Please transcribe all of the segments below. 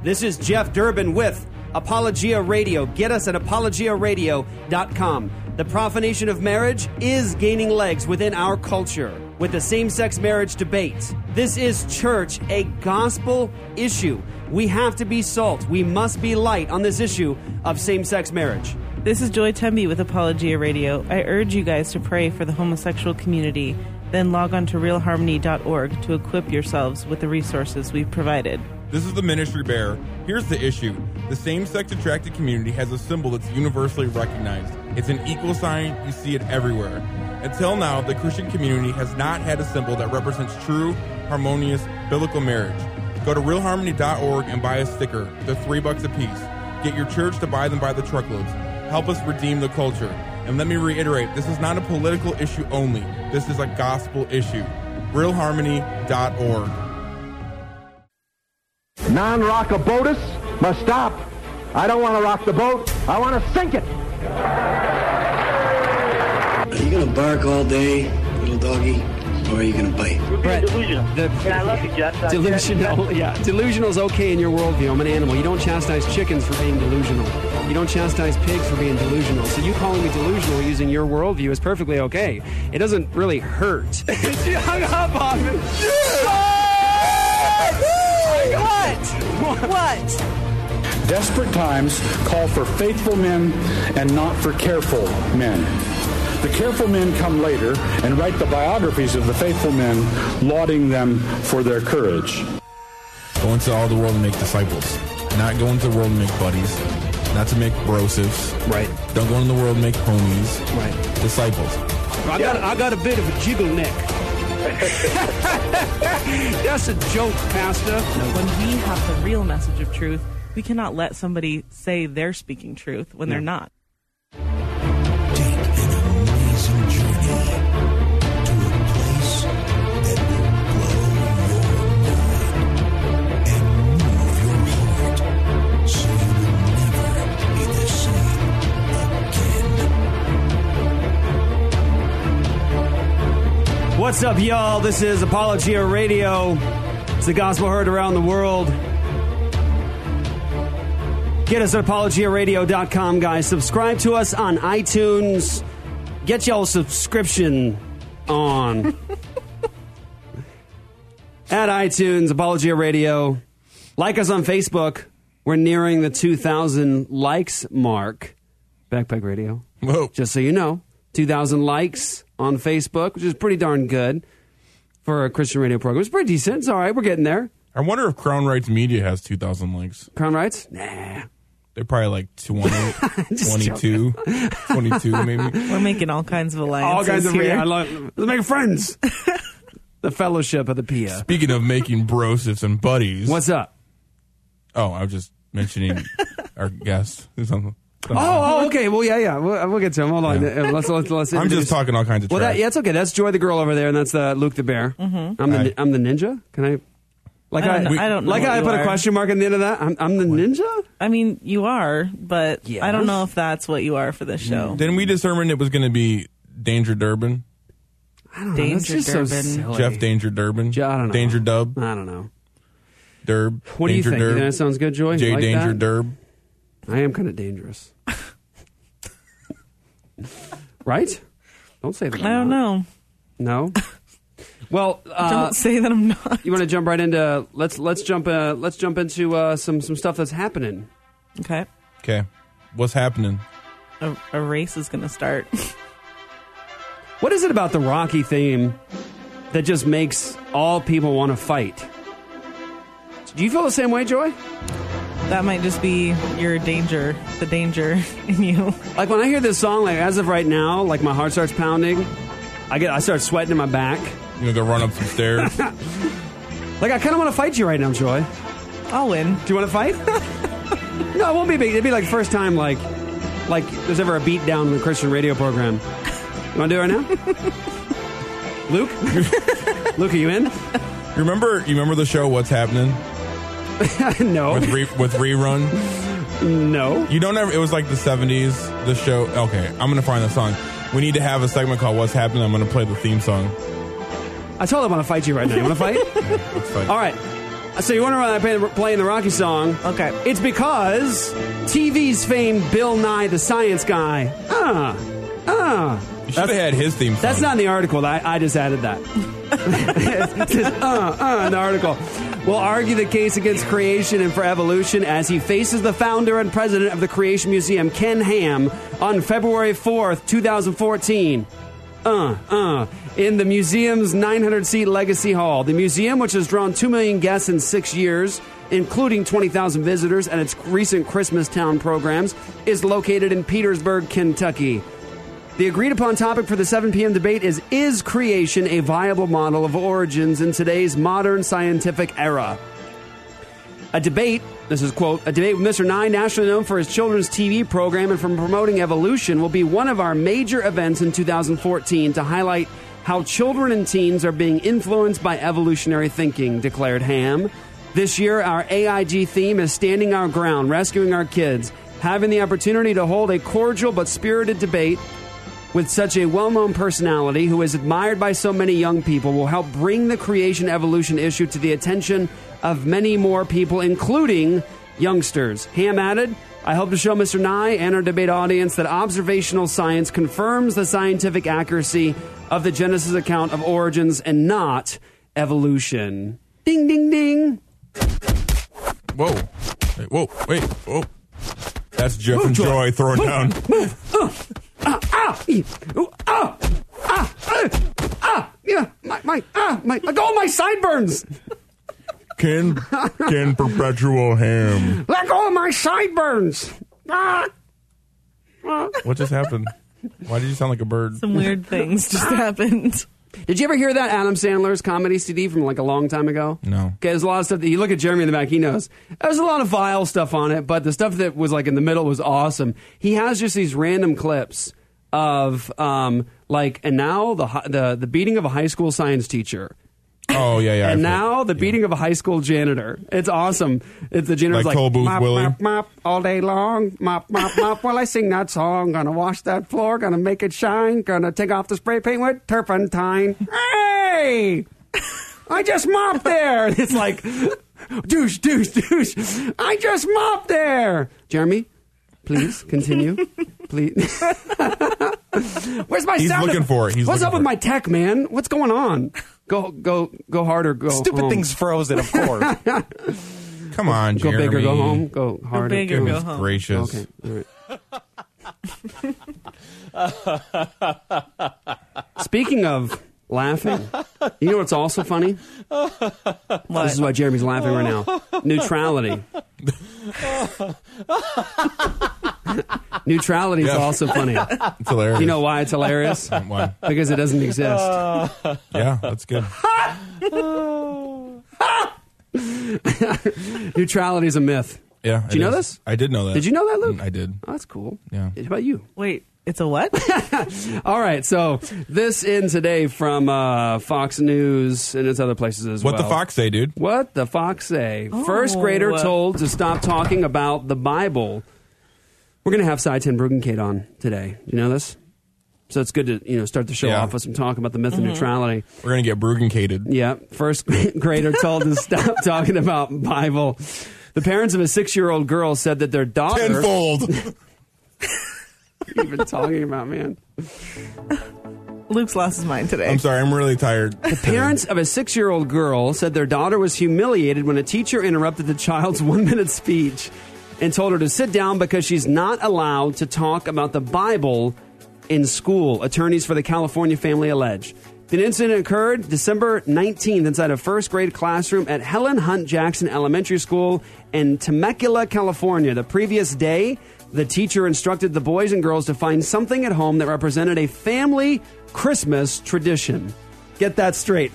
This is Jeff Durbin with Apologia Radio. Get us at apologiaradio.com. The profanation of marriage is gaining legs within our culture with the same-sex marriage debate. This is church, a gospel issue. We have to be salt. We must be light on this issue of same-sex marriage. This is Joy Temby with Apologia Radio. I urge you guys to pray for the homosexual community. Then log on to realharmony.org to equip yourselves with the resources we've provided. This is the Ministry Bear. Here's the issue. The same-sex attracted community has a symbol that's universally recognized. It's an equal sign. You see it everywhere. Until now, the Christian community has not had a symbol that represents true, harmonious, biblical marriage. Go to realharmony.org and buy a sticker. They're $3 a piece. Get your church to buy them by the truckloads. Help us redeem the culture. And let me reiterate, this is not a political issue only. This is a gospel issue. realharmony.org. Non-rock-a-boaters must stop. I don't want to rock the boat. I want to sink it. Are you going to bark all day, little doggy, or are you going to bite? You're being delusional. I love you, Jeff. Delusional, yeah. Delusional is okay in your worldview. I'm an animal. You don't chastise chickens for being delusional. You don't chastise pigs for being delusional. So you calling me delusional using your worldview is perfectly okay. It doesn't really hurt. She hung up on me. What? Desperate times call for faithful men and not for careful men. The careful men come later and write the biographies of the faithful men, lauding them for their courage. Go into all the world and make disciples. Not go into the world and make buddies. Not to make brosives. Right. Don't go into the world and make homies. Right. Disciples. I got a bit of a jiggle neck. That's a joke, Pastor. When we have the real message of truth, we cannot let somebody say they're speaking truth when they're not. Take an amazing journey to a place that will blow your mind and move your heart so you will never be the same again. What's up, y'all? This is Apologia Radio. It's the gospel heard around the world. Get us at apologiaradio.com, guys. Subscribe to us on iTunes. Get y'all subscription on. At iTunes, Apologia Radio. Like us on Facebook. We're nearing the 2,000 likes mark. Backpack Radio. Whoa. Just so you know. 2,000 likes on Facebook, which is pretty darn good for a Christian radio program. It's pretty decent. It's all right. We're getting there. I wonder if Crown Rights Media has 2,000 likes. Crown Rights? Nah. They're probably like 20, 22, 22 maybe. We're making all kinds of alliances All kinds of here. let's make friends. The fellowship of the PIA. Speaking of making brosives and buddies. What's up? Oh, I was just mentioning our guest. Oh, okay. Well, yeah. We'll get to him. Hold on. Yeah. Let's I'm just talking all kinds of trash. Well, it's okay. That's Joy the girl over there, and that's Luke the bear. Mm-hmm. I'm the ninja. Can I? I don't know. Like I put a question mark at the end of that. I'm the ninja. I mean, you are, but Yes. I don't know if that's what you are for this show. Then we determined it was going to be Danger Durbin. I don't know. Danger That's just so Durbin. silly. Jeff Danger Durbin. I don't know. Danger Dub. I don't know. Derb. What Danger do you think? Derb. You think that sounds good, Joy? J You like Danger that? Derb. I am kind of dangerous. Right? Don't say that. I don't know. No. Well, Don't say that I'm not. you want to jump right into let's jump into some stuff that's happening. Okay. Okay. What's happening? A race is going to start. What is it about the Rocky theme that just makes all people want to fight? Do you feel the same way, Joy? That might just be your danger, the danger in you. Like when I hear this song, like as of right now, like my heart starts pounding. I start sweating in my back. You gonna go run up some stairs? Like I kind of want to fight you right now, Joy. I'll win. Do you want to fight? No, it won't be big. It'd be like first time like there's ever a beat down in a Christian radio program. You want to do it right now? Luke? Luke, are you in? You remember the show What's Happening? No. With rerun? No. You don't ever, it was like the 70s, the show. Okay, I'm going to find the song. We need to have a segment called What's Happening. I'm going to play the theme song. I told him I want to fight you right now. You want to fight? Let's fight. All right. So you wonder why I'm playing the Rocky song? Okay. It's because TV's famed Bill Nye the Science Guy. You should have had his theme song. That's not in the article. I just added that. It says, in the article. Will argue the case against creation and for evolution as he faces the founder and president of the Creation Museum, Ken Ham, on February 4th, 2014. In the museum's 900-seat Legacy Hall. The museum, which has drawn 2 million guests in 6 years, including 20,000 visitors at its recent Christmas Town programs, is located in Petersburg, Kentucky. The agreed-upon topic for the 7 p.m. debate is creation a viable model of origins in today's modern scientific era? A debate, this is quote, a debate with Mr. Nye, nationally known for his children's TV program and from promoting evolution, will be one of our major events in 2014 to highlight how children and teens are being influenced by evolutionary thinking, declared Ham. This year, our AIG theme is Standing Our Ground, Rescuing Our Kids. Having the opportunity to hold a cordial but spirited debate with such a well-known personality who is admired by so many young people will help bring the creation evolution issue to the attention of many more people, including youngsters. Ham added, I hope to show Mr. Nye and our debate audience that observational science confirms the scientific accuracy of the Genesis account of origins and not evolution. Ding, ding, ding. Whoa. That's Jeff and Joy throwing down. Let go of my sideburns. Ken Perpetual Ham. Let go of my sideburns. What just happened? Why did you sound like a bird? Some weird things just happened. Did you ever hear that Adam Sandler's comedy CD from like a long time ago? No. Okay, there's a lot of stuff that you look at Jeremy in the back, he knows. There's a lot of vile stuff on it, but the stuff that was like in the middle was awesome. He has just these random clips of like, and now the beating of a high school science teacher. Oh, yeah. And now the beating of a high school janitor. It's awesome. It's the janitor's Like like, Toll Booth mop, Willie? mop, mop, all day long. Mop, mop, mop. While I sing that song, gonna wash that floor, gonna make it shine, gonna take off the spray paint with turpentine. Hey! I just mopped there. It's like, douche. I just mopped there. Jeremy, please continue. Please. Where's my He's sound? looking for it. What's up with my tech, man? What's going on? Go harder. Go Stupid home. thing's frozen, of course. Come on, Go Jeremy. big or go home. Go harder. big or go home. Gracious. Okay. All right. Speaking of laughing, you know what's also funny? This is why Jeremy's laughing right now. Neutrality. Neutrality is also funny. It's hilarious. You know why it's hilarious? Why? Because it doesn't exist. Yeah, that's good. Neutrality is a myth. Yeah. Did you know this? I did know that. Did you know that, Luke? I did. Oh, that's cool. Yeah. How about you? Wait, it's a what? All right, so this in today from Fox News and its other places as well. What the Fox say, dude? What the Fox say? First grader told to stop talking about the Bible. We're going to have Cy 10 Bruggencate on today. Do you know this? So it's good to start the show off with some talk about the myth of neutrality. We're going to get Bruggencated. Yeah. First grader told to stop talking about Bible. The parents of a 6-year-old girl said that their daughter... Tenfold. What are you even talking about, man? Luke's lost his mind today. I'm sorry, I'm really tired. The parents of a 6-year-old girl said their daughter was humiliated when a teacher interrupted the child's 1-minute speech and told her to sit down because she's not allowed to talk about the Bible in school. Attorneys for the California family allege. The incident occurred December 19th inside a first-grade classroom at Helen Hunt Jackson Elementary School in Temecula, California. The previous day, the teacher instructed the boys and girls to find something at home that represented a family Christmas tradition. Get that straight.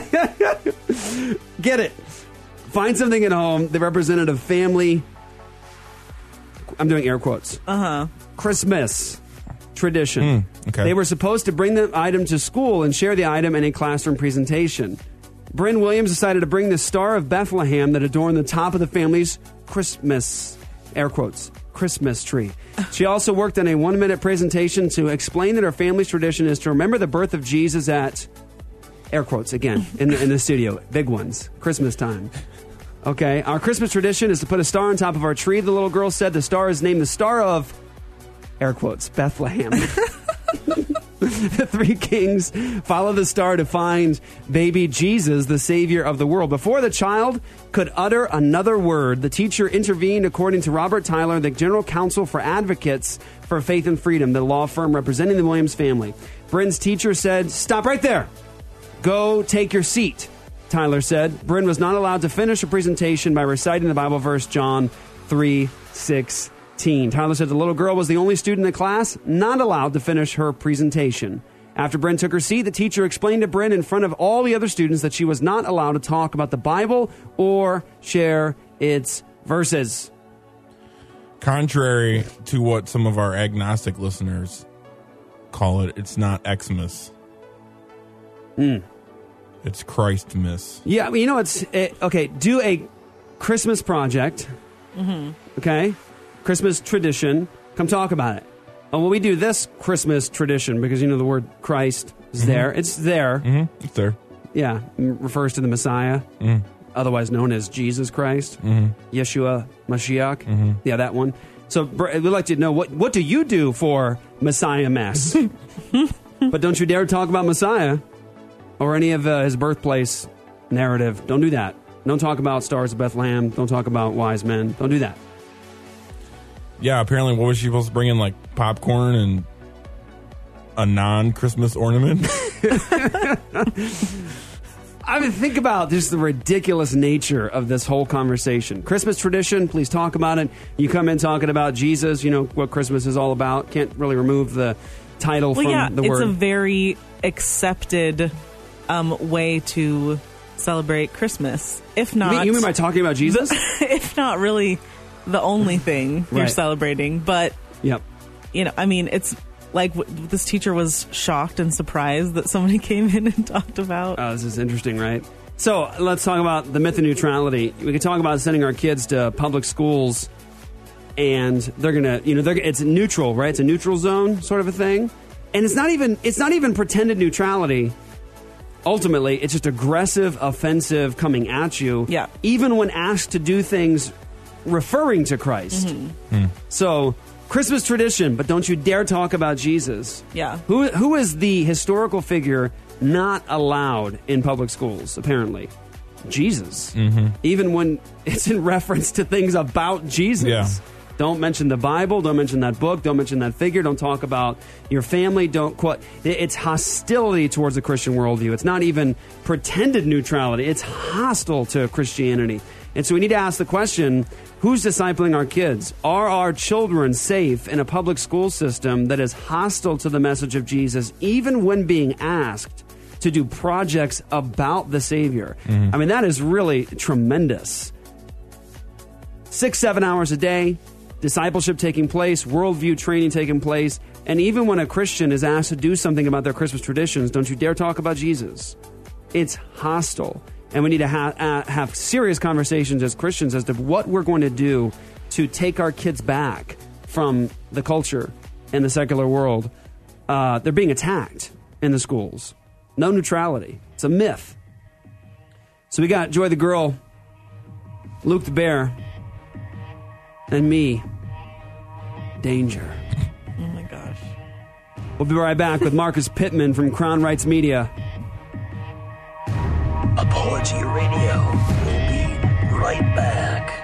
Get it. Find something at home that represented a family... I'm doing air quotes. Christmas tradition. Okay. They were supposed to bring the item to school and share the item in a classroom presentation. Bryn Williams decided to bring the Star of Bethlehem that adorned the top of the family's Christmas, air quotes, Christmas tree. She also worked on a 1-minute presentation to explain that her family's tradition is to remember the birth of Jesus at, air quotes again, in the studio, big ones, Christmas time. Okay, our Christmas tradition is to put a star on top of our tree. The little girl said the star is named the Star of, air quotes, Bethlehem. The three kings follow the star to find baby Jesus, the Savior of the world. Before the child could utter another word, the teacher intervened, according to Robert Tyler, the General Counsel for Advocates for Faith and Freedom, the law firm representing the Williams family. Bryn's teacher said, "Stop right there. Go take your seat," Tyler said. Bryn was not allowed to finish a presentation by reciting the Bible verse John 3:16. Tyler said the little girl was the only student in the class not allowed to finish her presentation. After Bryn took her seat, the teacher explained to Bryn in front of all the other students that she was not allowed to talk about the Bible or share its verses. Contrary to what some of our agnostic listeners call it, it's not Xmas. It's Christmas. Yeah, you know, okay, do a Christmas project. Okay? Christmas tradition. Come talk about it. Oh, well, we do this Christmas tradition because, you know, the word Christ is there. It's there. It's there. Yeah, refers to the Messiah, otherwise known as Jesus Christ, Yeshua Mashiach. Yeah, that one. So we'd like to know, what do you do for Messiah Mass? But don't you dare talk about Messiah or any of his birthplace narrative. Don't do that. Don't talk about stars of Bethlehem. Don't talk about wise men. Don't do that. Yeah, apparently what was she supposed to bring in, like popcorn and a non-Christmas ornament? I mean, think about just the ridiculous nature of this whole conversation. Christmas tradition, please talk about it. You come in talking about Jesus, you know, what Christmas is all about. Can't really remove the title from the word. It's a very accepted way to celebrate Christmas. If not... You mean by talking about Jesus? If not really the only thing you're celebrating. But, you know, I mean, it's... Like, this teacher was shocked and surprised that somebody came in and talked about. Oh, this is interesting, right? So let's talk about the myth of neutrality. We could talk about sending our kids to public schools, and they're gonna, you know, it's neutral, right? It's a neutral zone sort of a thing, and it's not even pretended neutrality. Ultimately, it's just aggressive, offensive, coming at you. Yeah. Even when asked to do things referring to Christ. So. Christmas tradition, but don't you dare talk about Jesus. Yeah. Who is the historical figure not allowed in public schools, apparently? Jesus. Even when it's in reference to things about Jesus. Yeah. Don't mention the Bible. Don't mention that book. Don't mention that figure. Don't talk about your family. Don't quote. It's hostility towards the Christian worldview. It's not even pretended neutrality. It's hostile to Christianity. And so we need to ask the question, who's discipling our kids? Are our children safe in a public school system that is hostile to the message of Jesus, even when being asked to do projects about the Savior? I mean, that is really tremendous. 6-7 hours a day, discipleship taking place, worldview training taking place, and even when a Christian is asked to do something about their Christmas traditions, don't you dare talk about Jesus. It's hostile. And we need to have serious conversations as Christians as to what we're going to do to take our kids back from the culture and the secular world. They're being attacked in the schools. No neutrality. It's a myth. So we got Joy the Girl, Luke the Bear, and me, Danger. Oh my gosh. We'll be right back with Marcus Pittman from Crown Rights Media. Apologia Radio will be right back.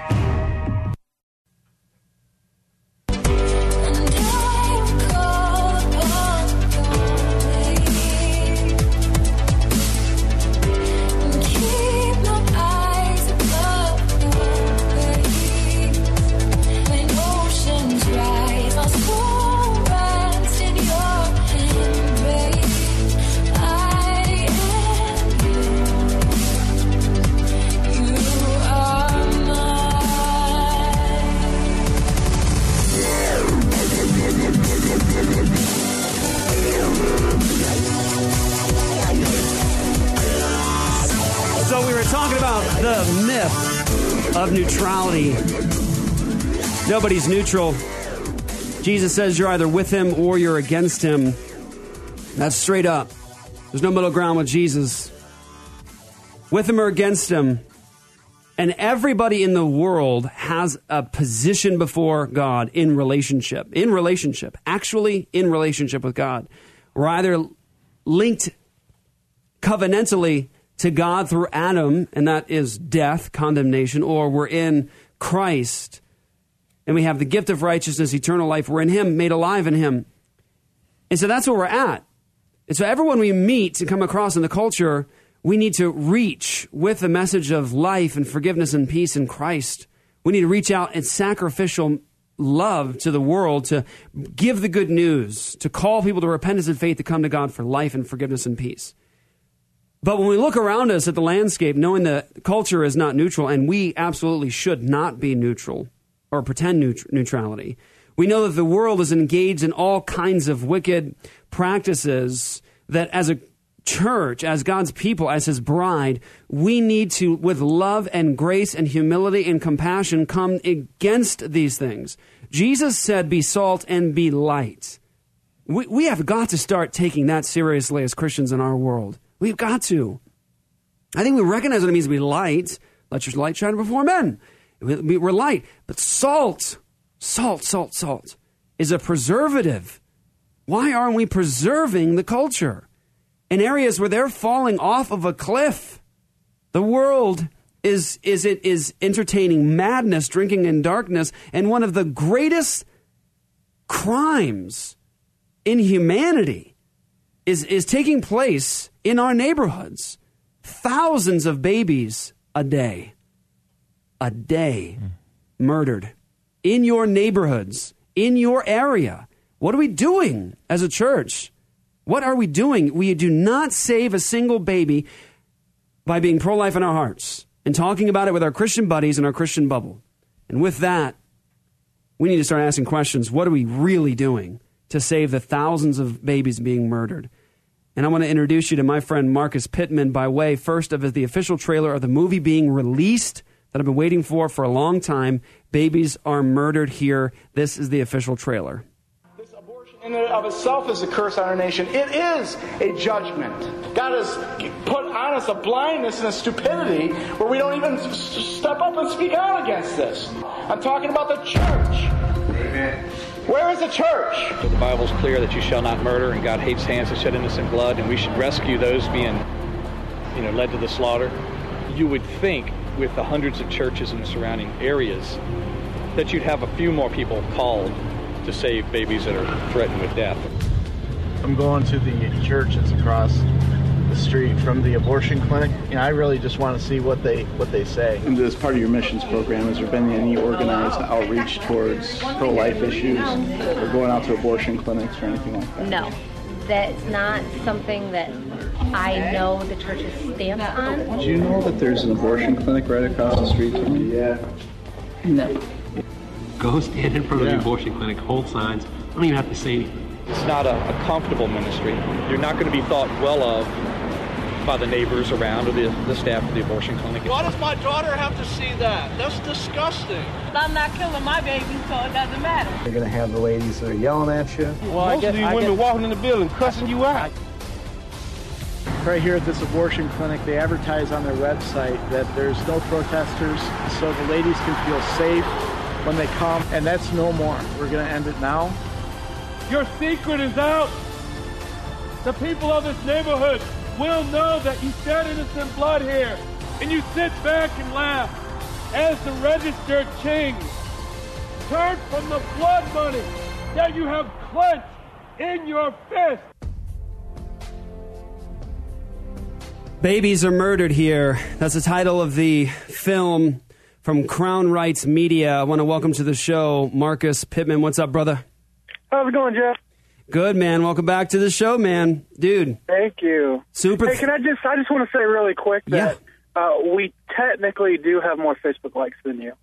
The myth of neutrality. Nobody's neutral. Jesus says you're either with him or you're against him. That's straight up. There's no middle ground with Jesus. With him or against him. And everybody in the world has a position before God in relationship, actually in relationship with God. We're either linked covenantally to God through Adam, and that is death, condemnation, or we're in Christ, and we have the gift of righteousness, eternal life. We're in Him, made alive in Him. And so that's where we're at. And so everyone we meet and come across in the culture, we need to reach with the message of life and forgiveness and peace in Christ. We need to reach out in sacrificial love to the world, to give the good news, to call people to repentance and faith, to come to God for life and forgiveness and peace. But when we look around us at the landscape, knowing that culture is not neutral, and we absolutely should not be neutral or pretend neutrality, we know that the world is engaged in all kinds of wicked practices that as a church, as God's people, as His bride, we need to, with love and grace and humility and compassion, come against these things. Jesus said, be salt and be light. We have got to start taking that seriously as Christians in our world. We've got to. I think we recognize what it means to be light. Let your light shine before men. We're light. But salt is a preservative. Why aren't we preserving the culture? In areas where they're falling off of a cliff, the world is entertaining madness, drinking in darkness, and one of the greatest crimes in humanity is taking place in our neighborhoods. Thousands of babies a day murdered in your neighborhoods, in your area. What are we doing as a church? What are we doing? We do not save a single baby by being pro-life in our hearts and talking about it with our Christian buddies in our Christian bubble. And with that, we need to start asking questions. What are we really doing to save the thousands of babies being murdered? And I want to introduce you to my friend Marcus Pittman by way, first, of the official trailer of the movie being released that I've been waiting for a long time. Babies Are Murdered Here. This is the official trailer. This abortion in and of itself is a curse on our nation. It is a judgment. God has put on us a blindness and a stupidity where we don't even step up and speak out against this. I'm talking about the church. Amen. Where is the church? The Bible's clear that you shall not murder, and God hates hands that shed innocent blood, and we should rescue those being, led to the slaughter. You would think, with the hundreds of churches in the surrounding areas, that you'd have a few more people called to save babies that are threatened with death. I'm going to the church that's across the street from the abortion clinic. I really just want to see what they say. And as part of your missions program, has there been any organized outreach towards pro-life issues or going out to abortion clinics or anything like that? No, that's not something that I know the church's stance on. Do you know that there's an abortion clinic right across the street from you? Yeah. No. Go stand in front of the abortion clinic, hold signs. I don't even have to say anything. It's not a comfortable ministry. You're not going to be thought well of by the neighbors around or the staff of the abortion clinic. Why does my daughter have to see that? That's disgusting. I'm not killing my baby, so it doesn't matter. You're going to have the ladies that are yelling at you. Well, most of these women walking in the building cussing you out. Right here at this abortion clinic, they advertise on their website that there's no protesters, so the ladies can feel safe when they come, and that's no more. We're going to end it now. Your secret is out. The people of this neighborhood will know that you shed innocent blood here, and you sit back and laugh as the registered king turn from the blood money that you have clenched in your fist. Babies Are Murdered Here. That's the title of the film from Crown Rights Media. I want to welcome to the show Marcus Pittman. What's up, brother? How's it going, Jeff? Good, man. Welcome back to the show, man. Dude. Thank you. Super. Hey, I just want to say really quick that we technically do have more Facebook likes than you.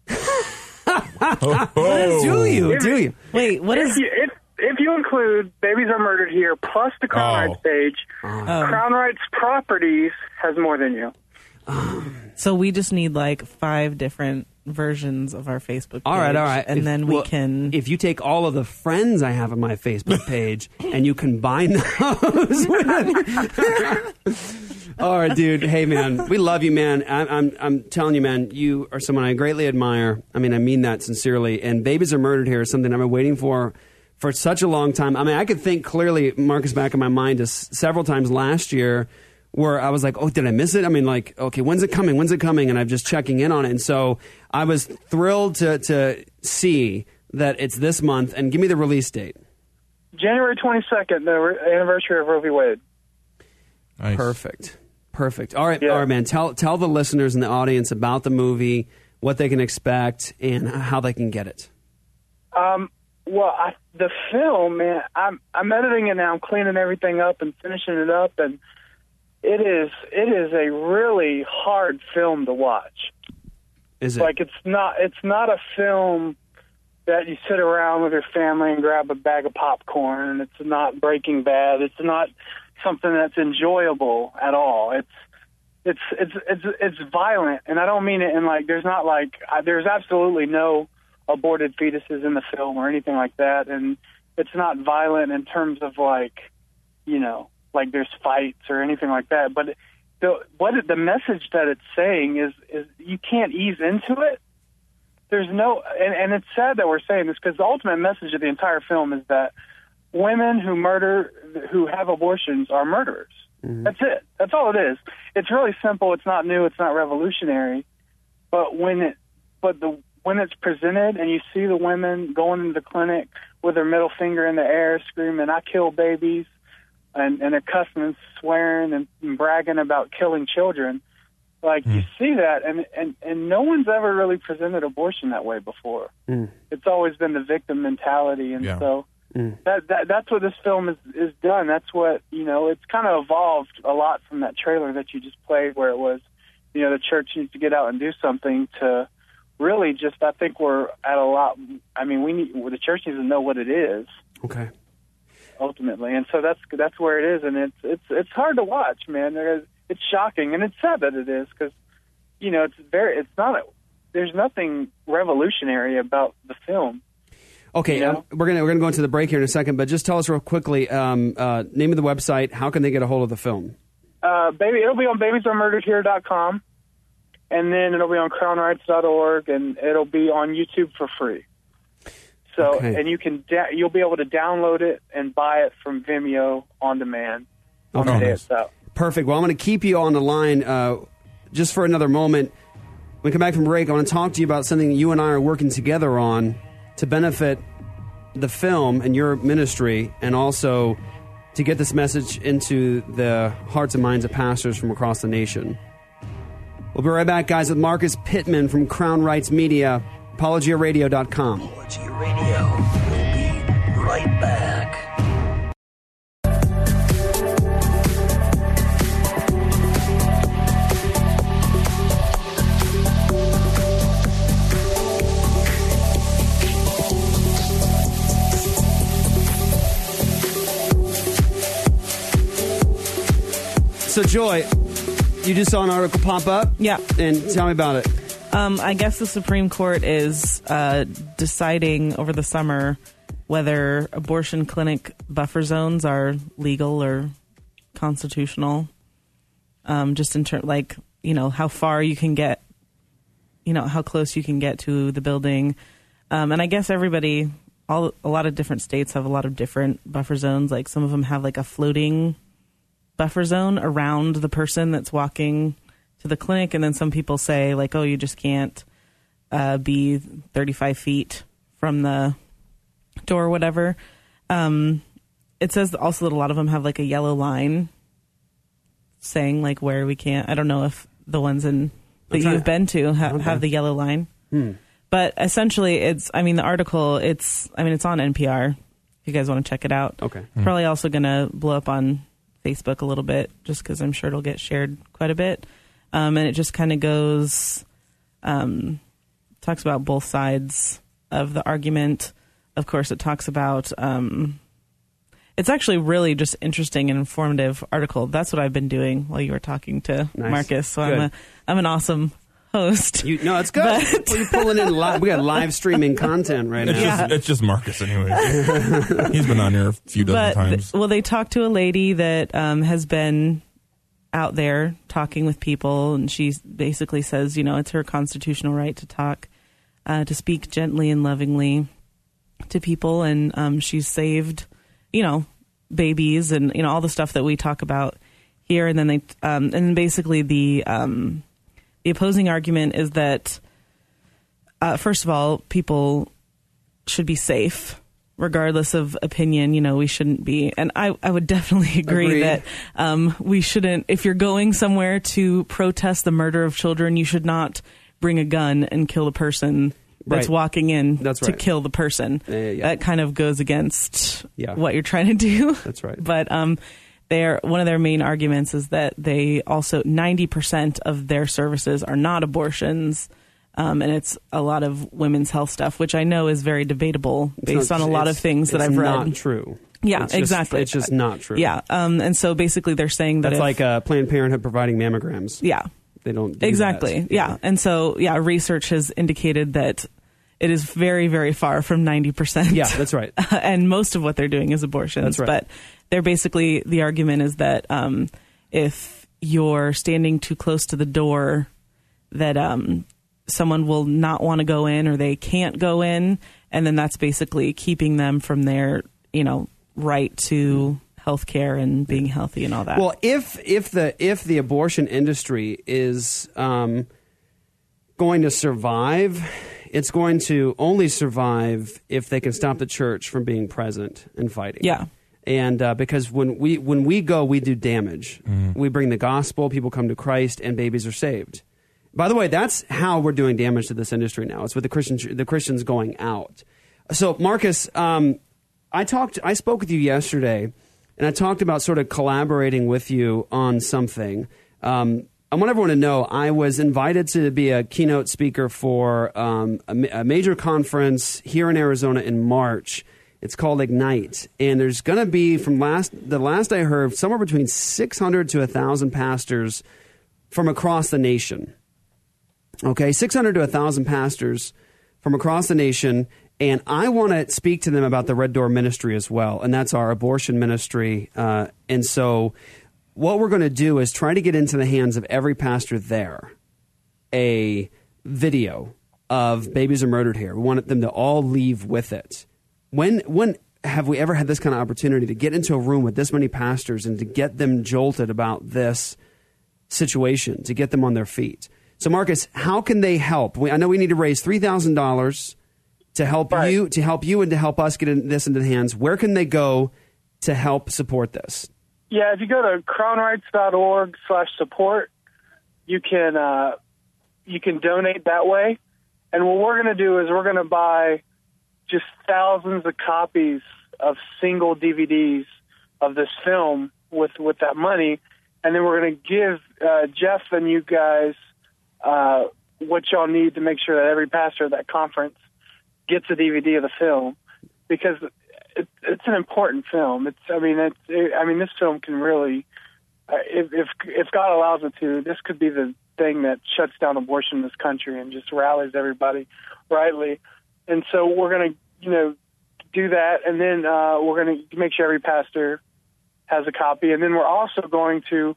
Do you? Wait, what is... If you include Babies Are Murdered Here plus the Crown Rights page, Crown Rights Properties has more than you. So we just need like 5 different versions of our Facebook page. All right. And then we can... If you take all of the friends I have on my Facebook page and you combine those with... All right, dude. Hey, man, we love you, man. I'm telling you, man, you are someone I greatly admire. I mean, I mean that sincerely. And Babies Are Murdered here is something I've been waiting for such a long time. I mean, I could think clearly, Marcus, back in my mind, several times last year where I was like, oh, did I miss it? I mean, like, okay, when's it coming? When's it coming? And I'm just checking in on it. And so I was thrilled to see that it's this month. And give me the release date. January 22nd, the anniversary of Roe v. Wade. Nice. Perfect. All right, all right, man. Tell the listeners in the audience about the movie, what they can expect, and how they can get it. The film, man, I'm editing it now. I'm cleaning everything up and finishing it up, and it is a really hard film to watch. Is it? Like, it's not a film that you sit around with your family and grab a bag of popcorn, and it's not Breaking Bad. It's not something that's enjoyable at all. It's violent, and I don't mean it in like there's absolutely no aborted fetuses in the film or anything like that, and it's not violent in terms of like there's fights or anything like that. But the message that it's saying is you can't ease into it. There's no, and it's sad that we're saying this because the ultimate message of the entire film is that women who have abortions are murderers. Mm-hmm. That's it. That's all it is. It's really simple. It's not new. It's not revolutionary. But when it's presented and you see the women going into the clinic with their middle finger in the air screaming, "I kill babies," and they're cussing and swearing and bragging about killing children, you see that, and no one's ever really presented abortion that way before. It's always been the victim mentality, and so that's what this film is done. That's what, it's kind of evolved a lot from that trailer that you just played, where it was, the church needs to get out and do something to really just, I think we're at a lot. I mean, the church needs to know what it is. Okay. Ultimately, and so that's where it is, and it's hard to watch, man. It's shocking, and it's sad that it is because, there's nothing revolutionary about the film. Okay, we're gonna go into the break here in a second, but just tell us real quickly, name of the website, how can they get a hold of the film? It'll be on babiesaremurderedhere.com, and then it'll be on crownrights.org, and it'll be on YouTube for free. So, and you'll be able to download it and buy it from Vimeo on demand on the day it's out. Perfect. Well, I'm going to keep you on the line just for another moment. When we come back from break, I want to talk to you about something you and I are working together on to benefit the film and your ministry, and also to get this message into the hearts and minds of pastors from across the nation. We'll be right back, guys, with Marcus Pittman from Crown Rights Media, ApologiaRadio.com. Apologia Radio will be right back. So, Joy, you just saw an article pop up? Yeah. And tell me about it. I guess the Supreme Court is deciding over the summer whether abortion clinic buffer zones are legal or constitutional. Just in terms, how far you can get, how close you can get to the building. And I guess a lot of different states have a lot of different buffer zones. Like some of them have like a floating buffer zone around the person that's walking to the clinic, and then some people say like, oh, you just can't be 35 feet from the door or whatever. It says also that a lot of them have like a yellow line saying like where we can't. I don't know if the ones that you've been to have the yellow line. But essentially the article, it's on NPR if you guys want to check it out. Okay. Probably also going to blow up on Facebook a little bit just because I'm sure it'll get shared quite a bit. And it just kind of goes, talks about both sides of the argument. Of course, it talks about, it's actually really just interesting and informative article. That's what I've been doing while you were talking to Marcus. So I'm an awesome host. No, it's good. Well, you're pulling in live. We got live streaming content right now. It's just Marcus anyway. He's been on here a few dozen times. They talked to a lady that has been out there talking with people, and she basically says, it's her constitutional right to talk, to speak gently and lovingly to people, and she's saved, babies and all the stuff that we talk about here. And then and basically the opposing argument is that first of all, people should be safe regardless of opinion. We shouldn't be, and I would definitely agree that we shouldn't. If you're going somewhere to protest the murder of children, you should not bring a gun and kill the person that's walking in to kill the person. That kind of goes against what you're trying to do. That's right. But one of their main arguments is that they also 90% of their services are not abortions. And it's a lot of women's health stuff, which I know is very debatable based on a lot of things that I've read. It's not true. Yeah, exactly. It's just not true. Yeah. And so basically they're saying that that's like Planned Parenthood providing mammograms. Yeah. They don't do exactly. that. Yeah. And so, research has indicated that it is very, very far from 90%. Yeah, that's right. And most of what they're doing is abortions. That's right. But they're basically, the argument is that if you're standing too close to the door, that someone will not want to go in or they can't go in. And then that's basically keeping them from their, right to health care and being healthy and all that. Well, if the abortion industry is going to survive, it's going to only survive if they can stop the church from being present and fighting. Yeah. And because when we go, we do damage. We bring the gospel, people come to Christ, and babies are saved. By the way, that's how we're doing damage to this industry now. It's with the Christians going out. So, Marcus, I spoke with you yesterday, and I talked about sort of collaborating with you on something. I want everyone to know I was invited to be a keynote speaker for a major conference here in Arizona in March. It's called Ignite, and there's going to be, the last I heard, somewhere between 600 to 1,000 pastors from across the nation. Okay, 600 to 1,000 pastors from across the nation, and I want to speak to them about the Red Door Ministry as well, and that's our abortion ministry. And so what we're going to do is try to get into the hands of every pastor there a video of babies are murdered here. We want them to all leave with it. When have we ever had this kind of opportunity to get into a room with this many pastors and to get them jolted about this situation, to get them on their feet? So, Marcus, how can they help? I know we need to raise $3,000 to help you, and to help us get this into the hands. Where can they go to help support this? Yeah, if you go to crownrights.org/support, you can donate that way. And what we're going to do is we're going to buy just thousands of copies of single DVDs of this film with that money, and then we're going to give Jeff and you guys what y'all need to make sure that every pastor at that conference gets a DVD of the film, because it's an important film. This film can really, if God allows it to, this could be the thing that shuts down abortion in this country and just rallies everybody rightly. And so we're going to, do that, and then we're going to make sure every pastor has a copy, and then we're also going to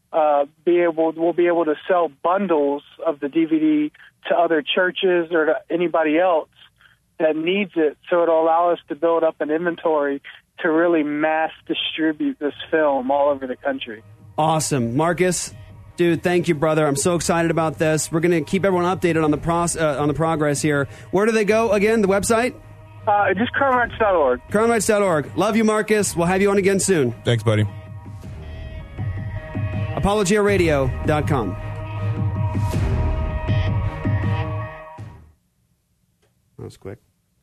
we'll be able to sell bundles of the DVD to other churches or to anybody else that needs it. So it'll allow us to build up an inventory to really mass distribute this film all over the country. Awesome. Marcus, dude, thank you, brother. I'm so excited about this. We're going to keep everyone updated on the progress here. Where do they go again, the website? Just crownrights.org. Crownrights.org. Love you, Marcus. We'll have you on again soon. Thanks, buddy. ApologiaRadio.com. That was quick.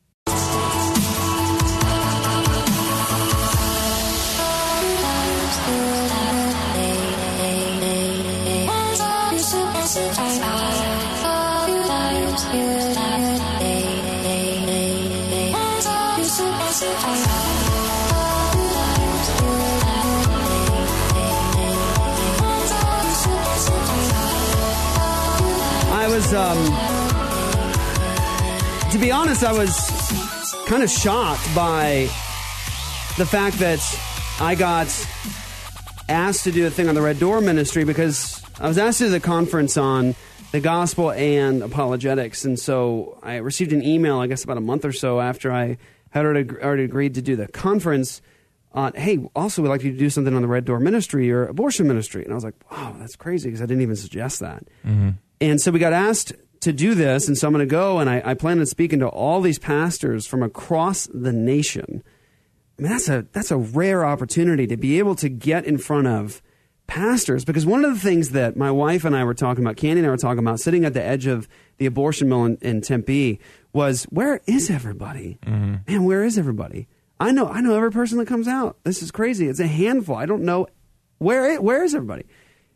To be honest, I was kind of shocked by the fact that I got asked to do a thing on the Red Door Ministry because I was asked to do the conference on the gospel and apologetics. And so I received an email, I guess about a month or so after I had already agreed to do the conference on, hey, also we'd like you to do something on the Red Door Ministry or abortion ministry. And I was like, wow, that's crazy because I didn't even suggest that. Mm-hmm. And so we got asked to do this, and so I'm going to go, and I plan on speaking to all these pastors from across the nation. I mean, that's a rare opportunity to be able to get in front of pastors, because one of the things that my wife and I were talking about, Candy and I were talking about, sitting at the edge of the abortion mill in Tempe, was where is everybody? Mm-hmm. Man, where is everybody? I know every person that comes out. This is crazy. It's a handful. I don't know where is everybody.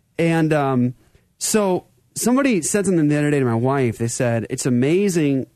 And so somebody said something the other day to my wife. They said, it's amazing.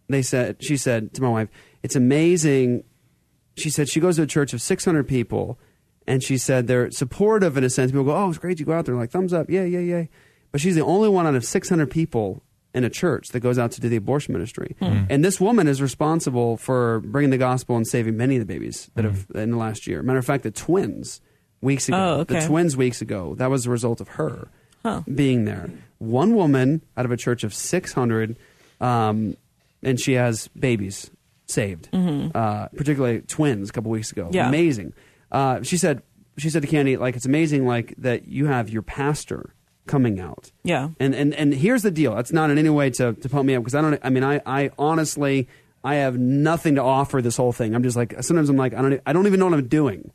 She said to my wife, it's amazing. She said she goes to a church of 600 people, and she said they're supportive in a sense. People go, oh, it's great you go out there. Like, thumbs up, yay. But she's the only one out of 600 people in a church that goes out to do the abortion ministry. And this woman is responsible for bringing the gospel and saving many of the babies that have in the last year. Matter of fact, the twins weeks ago, that was the result of her being there. One woman out of a church of 600, and she has babies saved, particularly twins a couple weeks ago. Yeah. Amazing. She said to Candy, like, it's amazing, like, that you have your pastor coming out. Yeah. And here's the deal. It's not in any way to pump me up, because I honestly, I have nothing to offer this whole thing. I'm just like, sometimes I'm like, I don't even know what I'm doing.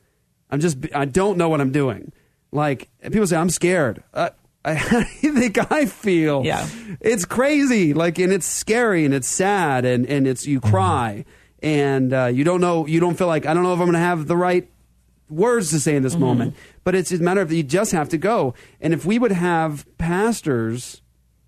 I don't know what I'm doing. Like, people say, I'm scared. I think I feel. Yeah. It's crazy. Like, and it's scary and it's sad and it's, you cry and you don't feel like, I don't know if I'm going to have the right words to say in this moment, but it's a matter of, you just have to go. And if we would have pastors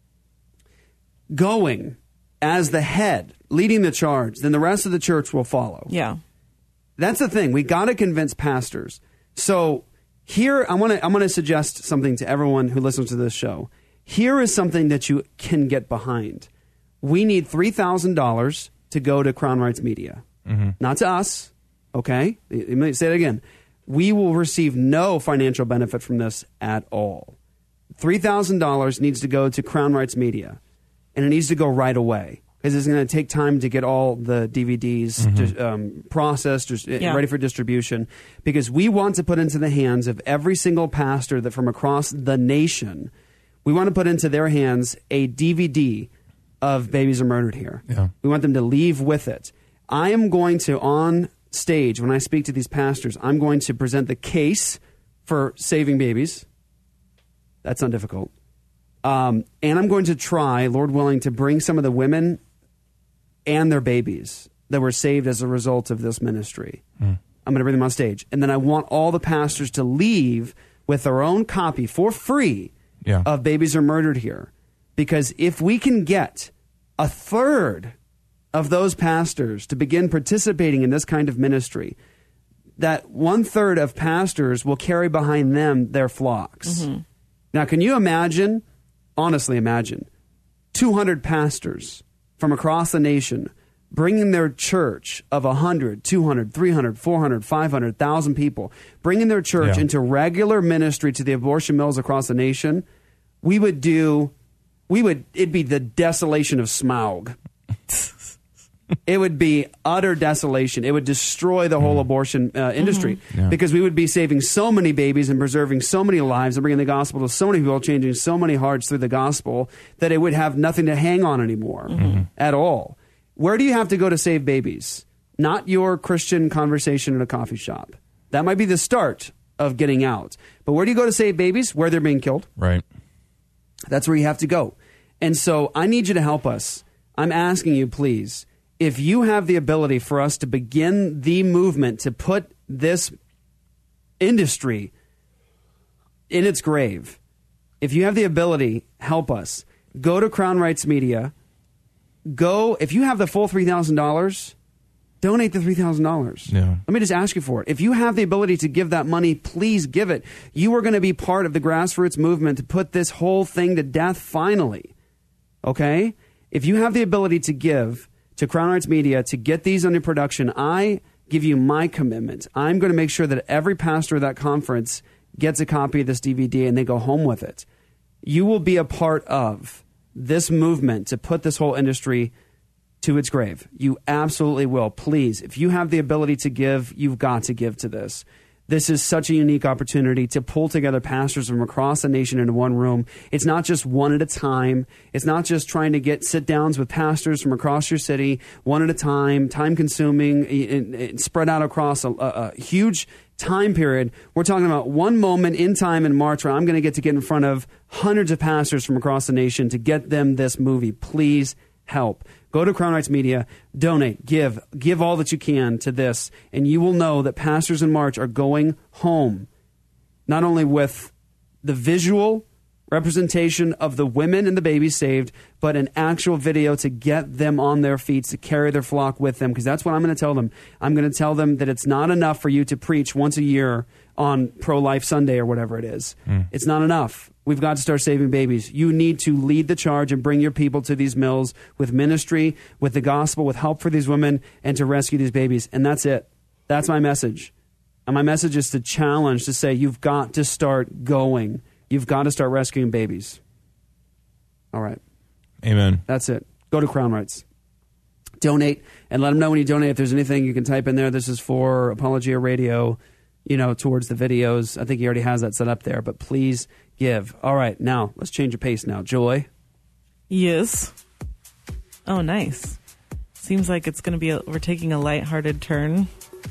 going as the head, leading the charge, then the rest of the church will follow. Yeah. That's the thing. We got to convince pastors. So here, I'm gonna suggest something to everyone who listens to this show. Here is something that you can get behind. We need $3,000 to go to Crown Rights Media, not to us. Okay, let me say it again. We will receive no financial benefit from this at all. $3,000 needs to go to Crown Rights Media, and it needs to go right away, because it's going to take time to get all the DVDs processed, ready for distribution, because we want to put into the hands of every single pastor that from across the nation, we want to put into their hands a DVD of Babies Are Murdered Here. Yeah. We want them to leave with it. I am going to, on stage, when I speak to these pastors, I'm going to present the case for saving babies. That's not difficult. And I'm going to try, Lord willing, to bring some of the women and their babies that were saved as a result of this ministry. I'm going to bring them on stage. And then I want all the pastors to leave with their own copy for free of Babies Are Murdered Here. Because if we can get a third of those pastors to begin participating in this kind of ministry, that 1/3 of pastors will carry behind them their flocks. Now, can you imagine, honestly imagine, 200 pastors from across the nation bringing their church of 100, 200, 300, 400, 500,000 people, bringing their church into regular ministry to the abortion mills across the nation? It'd be the desolation of Smaug. It would be utter desolation. It would destroy the whole abortion industry, because we would be saving so many babies and preserving so many lives and bringing the gospel to so many people, changing so many hearts through the gospel, that it would have nothing to hang on anymore at all. Where do you have to go to save babies? Not your Christian conversation in a coffee shop. That might be the start of getting out. But where do you go to save babies? Where they're being killed. Right. That's where you have to go. And so I need you to help us. I'm asking you, please, if you have the ability for us to begin the movement to put this industry in its grave, if you have the ability, help us. Go to Crown Rights Media. Go, if you have the full $3,000, donate the $3,000. Let me just ask you for it. If you have the ability to give that money, please give it. You are going to be part of the grassroots movement to put this whole thing to death finally. Okay? If you have the ability to give to Crown Rights Media to get these under production, I give you my commitment. I'm going to make sure that every pastor of that conference gets a copy of this DVD and they go home with it. You will be a part of this movement to put this whole industry to its grave. You absolutely will. Please, if you have the ability to give, you've got to give to this. This is such a unique opportunity to pull together pastors from across the nation into one room. It's not just one at a time. It's not just trying to get sit-downs with pastors from across your city, one at a time, time-consuming, and spread out across a huge time period. We're talking about one moment in time in March where I'm going to get in front of hundreds of pastors from across the nation to get them this movie. Please help. Go to Crown Heights Media, donate, give all that you can to this, and you will know that pastors in March are going home, not only with the visual representation of the women and the babies saved, but an actual video to get them on their feet, to carry their flock with them, because that's what I'm going to tell them. I'm going to tell them that it's not enough for you to preach once a year on Pro-Life Sunday or whatever it is. It's not enough. We've got to start saving babies. You need to lead the charge and bring your people to these mills with ministry, with the gospel, with help for these women, and to rescue these babies. And that's it. That's my message. And my message is to challenge, to say, you've got to start going. You've got to start rescuing babies. All right. Amen. That's it. Go to Crown Rights. Donate, and let them know when you donate. If there's anything you can type in there, this is for Apologia Radio, towards the videos. I think he already has that set up there, but please give. All right, now, let's change of pace now. Joy? Yes. Oh, nice. Seems like it's going to be we're taking a lighthearted turn.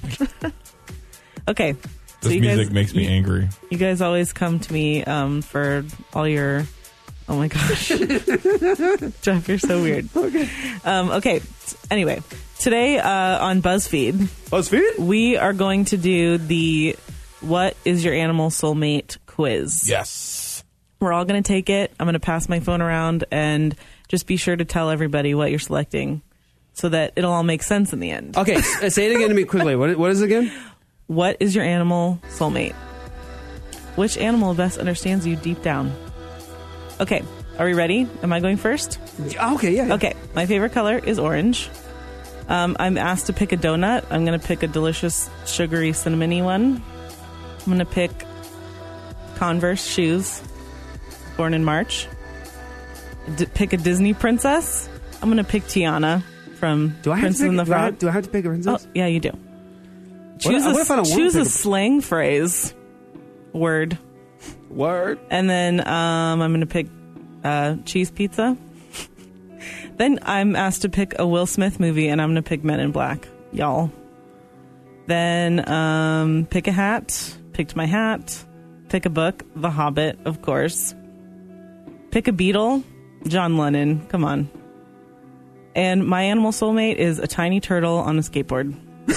Okay. This music makes me angry. You guys always come to me for all your... Oh, my gosh. Jeff, you're so weird. Okay. Anyway, today on BuzzFeed, we are going to do the What is Your Animal Soulmate quiz. Yes. We're all going to take it. I'm going to pass my phone around, and just be sure to tell everybody what you're selecting so that it'll all make sense in the end. Okay, say it again to me quickly. What is it again? What is your animal soulmate? Which animal best understands you deep down? Okay, are we ready? Am I going first? Okay, yeah. Okay, my favorite color is orange. I'm asked to pick a donut. I'm going to pick a delicious, sugary, cinnamony one. I'm going to pick Converse shoes, born in March. Pick a Disney princess. I'm going to pick Tiana from Princess and the Frog. Do I have to pick a princess? Oh, yeah, you do. What if I don't want to choose pick a slang phrase. Word. And then I'm going to pick cheese pizza. Then I'm asked to pick a Will Smith movie, and I'm going to pick Men in Black, y'all. Then pick a hat. Picked my hat. Pick a book, The Hobbit, of course. Pick a Beatle, John Lennon, come on. And my animal soulmate is a tiny turtle on a skateboard.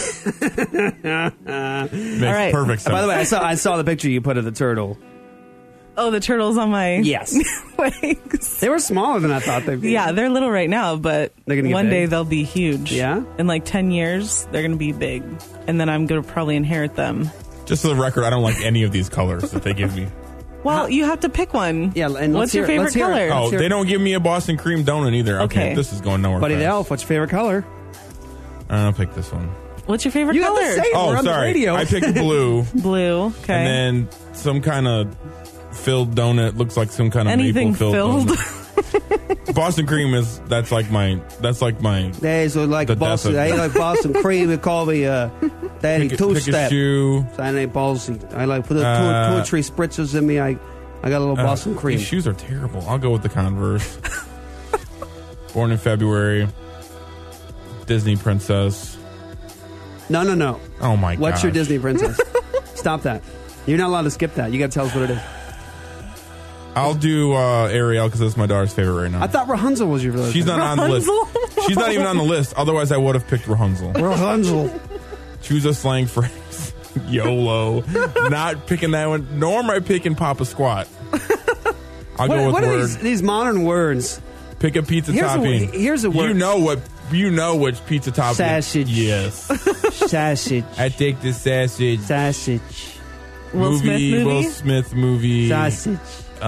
Makes All right. perfect sense. By the way, I saw the picture you put of the turtle. Oh, the turtles on my legs. They were smaller than I thought they'd be. Yeah, they're little right now, but they're gonna get one big. day they'll be huge. Yeah? In like 10 years, they're going to be big. And then I'm going to probably inherit them. Just for the record, I don't like any of these colors that they give me. Well, you have to pick one. Yeah, and what's your favorite color? Oh, they don't give me a Boston cream donut either. Okay, this is going nowhere. Buddy fast. the Elf, what's your favorite color? I'll pick this one. What's your favorite You have color? to say it. We're Oh, on the sorry. radio. I picked blue. Blue, okay. And then some kind of filled donut. Looks like some kind of Anything maple filled? donut. Boston cream is that's like my They so like the Boston. death of- I like Boston cream. They call me Daddy Pick a Two-Step. shoe. I ain't ballsy. I like put two or three spritzers in me. I got a little Boston cream. These shoes are terrible. I'll go with the Converse. Born in February. Disney princess. No. Oh my god. What's your Disney princess? Stop that. You're not allowed to skip that. You got to tell us what it is. I'll do Ariel because that's my daughter's favorite right now. I thought Rapunzel was your favorite. She's not on the list. She's not even on the list. Otherwise, I would have picked Rapunzel. Rapunzel. Choose a slang phrase. YOLO. Not picking that one. Nor am I picking Papa Squat. I'll go with what word. are these modern words? Pick a pizza topping. Here's a word. You know which pizza topping. Sausage. Yes. Sausage. I take the sausage. Sausage. Will Smith movie. Sausage.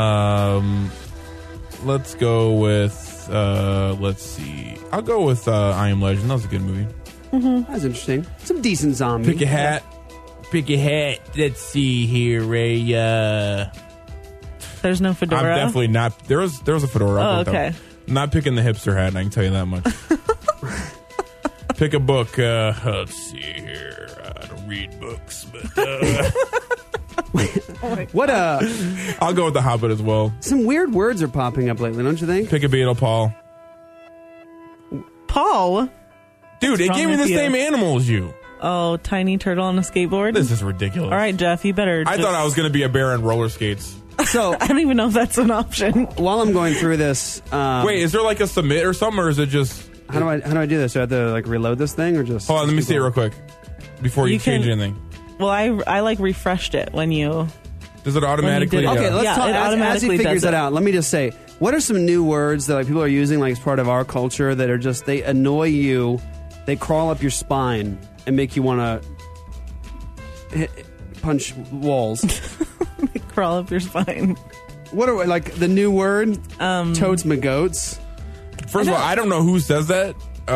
Let's go with let's see. I'll go with I Am Legend. That was a good movie. That's interesting. Some decent zombie. Pick a hat. pick a hat. Let's see here, Ray. There's no fedora. I'm definitely not. There was a fedora. Oh, okay. I'm not picking the hipster hat. I can tell you that much. Pick a book. Let's see here. I don't read books, but what I'll go with The Hobbit as well. Some weird words are popping up lately, don't you think? Pick a beetle, Paul. Paul? Dude, it gave me the same animal as you. Oh, tiny turtle on a skateboard? This is ridiculous. All right, Jeff, you better. I thought I was going to be a bear on roller skates. So I don't even know if that's an option. While I'm going through this, wait, is there like a submit or something, or is it just? How do I do this? Do I have to like reload this thing, or just? Hold on, let me see it real quick before you change anything. Well, I like refreshed it when you. Does it automatically? Okay, let's talk. It As he figures does it out, let me just say, what are some new words that like people are using like as part of our culture that are just they annoy you, they crawl up your spine and make you want to punch walls. Crawl up your spine. What are like the new word? Totes my goats. First of all, I don't know who says that.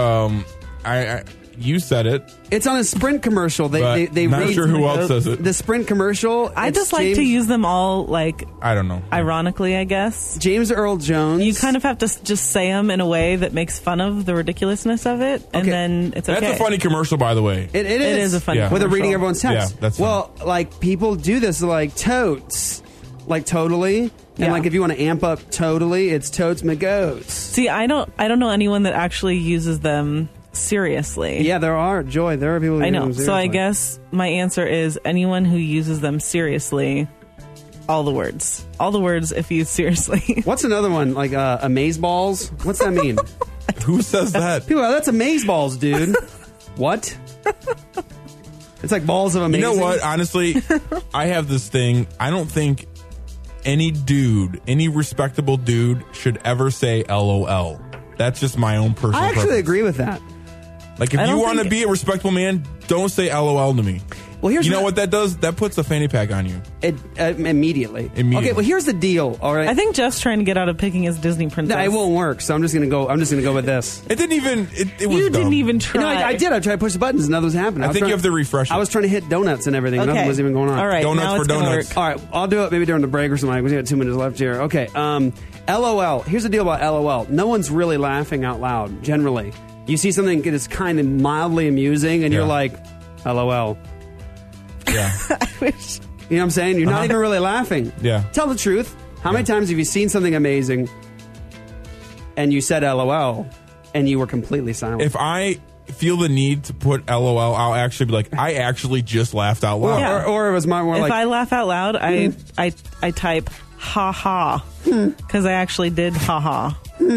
You said it. It's on a Sprint commercial. They not read sure who else says it. The Sprint commercial. I just like to use them all like. I don't know. Ironically, I guess. James Earl Jones. You kind of have to just say them in a way that makes fun of the ridiculousness of it, and then it's okay. That's a funny commercial, by the way. It is. It is a funny commercial. Where they're reading everyone's text. Yeah, that's well, like people do this like totes, like totally. And like if you want to amp up totally, it's totes my goats. See, I don't know anyone that actually uses them seriously. Yeah, there are. Joy, there are people who I know. use them So I seriously. guess my answer is anyone who uses them seriously. All the words if used seriously. What's another one? Like amazeballs? What's that mean? Who says that? People, that's amazeballs, dude. What? It's like balls of amazing. You know what? Honestly, I have this thing. I don't think any respectable dude should ever say LOL. That's just my own personal I actually preference. agree with that. Like, if you want to be a respectable man, don't say LOL to me. Well, here's you know what that does? That puts a fanny pack on you. Immediately. Okay, well, here's the deal. All right. I think Jeff's trying to get out of picking his Disney princess. It won't work, so I'm just gonna go with this. It didn't even. It was You dumb. didn't even try. No, I did. I tried to push the buttons, and nothing was happening. I think you have to refresh it. I was trying to hit donuts and everything. Okay. Nothing was even going on. All right, Donuts now for it's gonna donuts. work. All right, I'll do it maybe during the break or something. We got 2 minutes left here. Okay. LOL. Here's the deal about LOL. No one's really laughing out loud. Generally, you see something that is kind of mildly amusing, and you're like, LOL. Yeah. I wish. You know what I'm saying? You're not even really laughing. Yeah. Tell the truth. How many times have you seen something amazing and you said LOL and you were completely silent? If I feel the need to put LOL, I'll actually be like, I actually just laughed out loud. Yeah. Or it was more If like... I laugh out loud, I type ha ha because I actually did ha ha.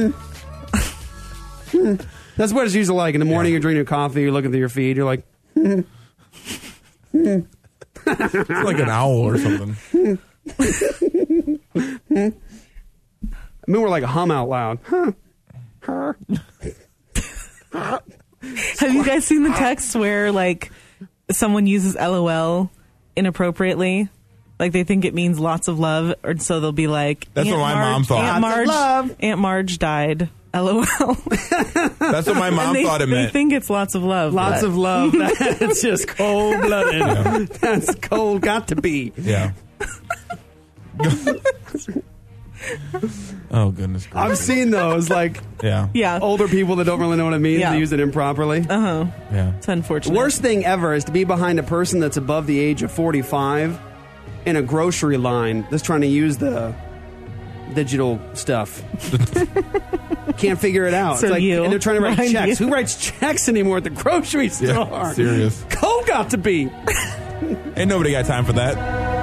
That's what it's usually like. In the morning, you're drinking your coffee, you're looking through your feed, you're like... It's like an owl or something. I mean, we're like a hum out loud. Have you guys seen the texts where like someone uses LOL inappropriately? Like they think it means lots of love, or so they'll be like, That's what my mom thought. Aunt Marge died. LOL. That's what my mom thought it meant. They think it's lots of love. Lots of love. That's just cold-blooded. Yeah. That's cold, got to be. Yeah. Oh, goodness gracious. I've seen those, like, Yeah. older people that don't really know what it means. Yeah. They use it improperly. Uh-huh. Yeah. It's unfortunate. Worst thing ever is to be behind a person that's above the age of 45 in a grocery line that's trying to use the digital stuff. Can't figure it out. So It's like, you. and they're trying to write Mind checks. you. Who writes checks anymore at the grocery store? Yeah, serious. Cold got to be. Ain't nobody got time for that.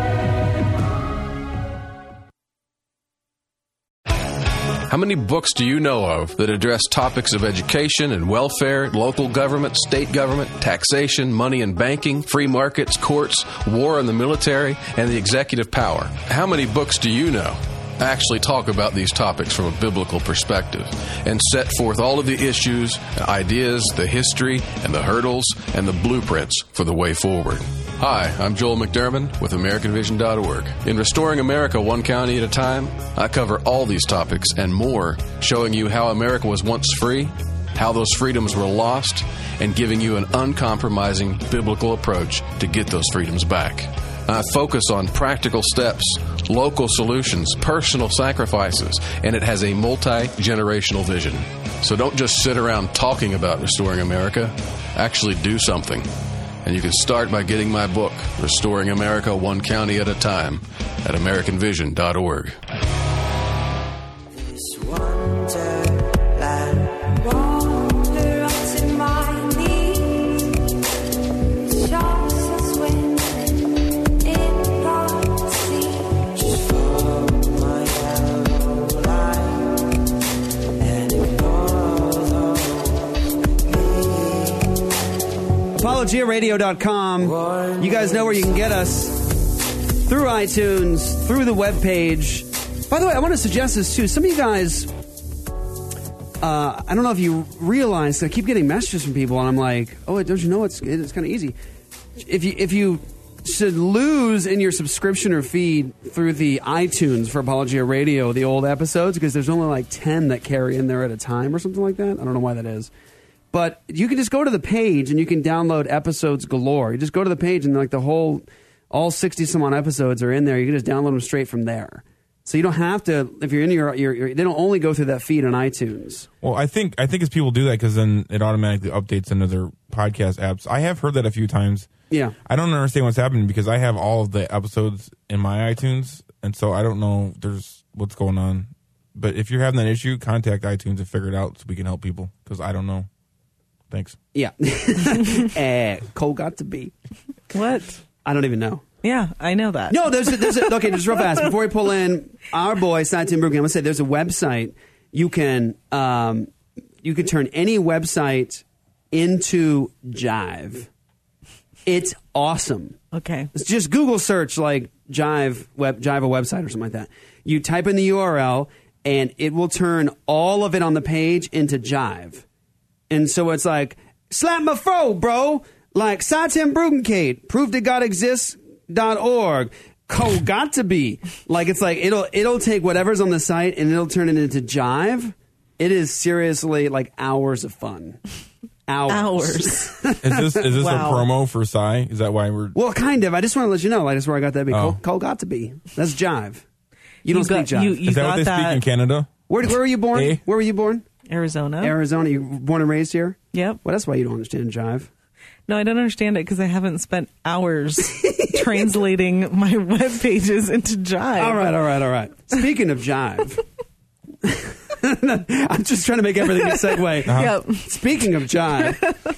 How many books do you know of that address topics of education and welfare, local government, state government, taxation, money and banking, free markets, courts, war and the military, and the executive power? How many books do you know actually talk about these topics from a biblical perspective and set forth all of the issues, ideas, the history, and the hurdles, and the blueprints for the way forward? Hi, I'm Joel McDermott with AmericanVision.org. In Restoring America One County at a Time, I cover all these topics and more, showing you how America was once free how those freedoms were lost, and giving you an uncompromising biblical approach to get those freedoms back. I focus on practical steps, local solutions, personal sacrifices, and it has a multi-generational vision. So don't just sit around talking about restoring America. Actually do something. And you can start by getting my book, Restoring America One County at a Time, at AmericanVision.org. ApologiaRadio.com. You guys know where you can get us through iTunes, through the webpage. By the way, I want to suggest this too. Some of you guys, I don't know if you realize, I keep getting messages from people, and I'm like, oh, don't you know it's kind of easy. If you should lose in your subscription or feed through the iTunes for Apologia Radio, the old episodes, because there's only like 10 that carry in there at a time or something like that. I don't know why that is. But you can just go to the page and you can download episodes galore. You just go to the page and like all 60-some-odd episodes are in there. You can just download them straight from there. So you don't have to, if you're in your they don't only go through that feed on iTunes. Well, I think as people do that because then it automatically updates into their podcast apps. I have heard that a few times. Yeah. I don't understand what's happening because I have all of the episodes in my iTunes, and so I don't know what's going on. But if you're having that issue, contact iTunes and figure it out so we can help people because I don't know. Thanks. Yeah. Cole got to be. What? I don't even know. Yeah, I know that. No, there's okay, just real fast. Before we pull in our boy, Cy Tim Bruggencate, I'm going to say there's a website. You can turn any website into Jive. It's awesome. Okay. It's just Google search like Jive a website or something like that. You type in the URL, and it will turn all of it on the page into Jive. And so it's like, slap my fro, bro. Like, Cy Tim Bruggencate, proof that God exists.org. Cole got to be. Like, it's like, it'll take whatever's on the site and it'll turn it into Jive. It is seriously like hours of fun. Hours. Is this Wow. a promo for Cy? Is that why we're... Well, kind of. I just want to let you know. Like, that's where I got that be. Oh. Cole got to be. That's Jive. You don't speak Jive. Is that what they speak in Canada? Where were you born? Eh? Where were you born? Arizona. Arizona. You were born and raised here? Yep. Well, that's why you don't understand Jive. No, I don't understand it because I haven't spent hours translating my web pages into Jive. All right. Speaking of Jive, I'm just trying to make everything a segue. Yep. Speaking of Jive,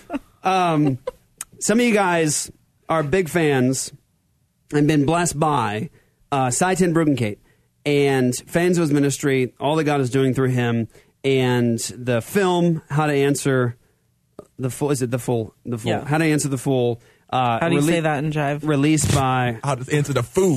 some of you guys are big fans and been blessed by Cy Tim Bruggencate and fans of his ministry, all that God is doing through him, and the film, How to Answer the Fool. Is it the Fool? The Fool. Yeah. How to Answer the Fool. How do you say that in Jive? Released by... How to Answer the Fool.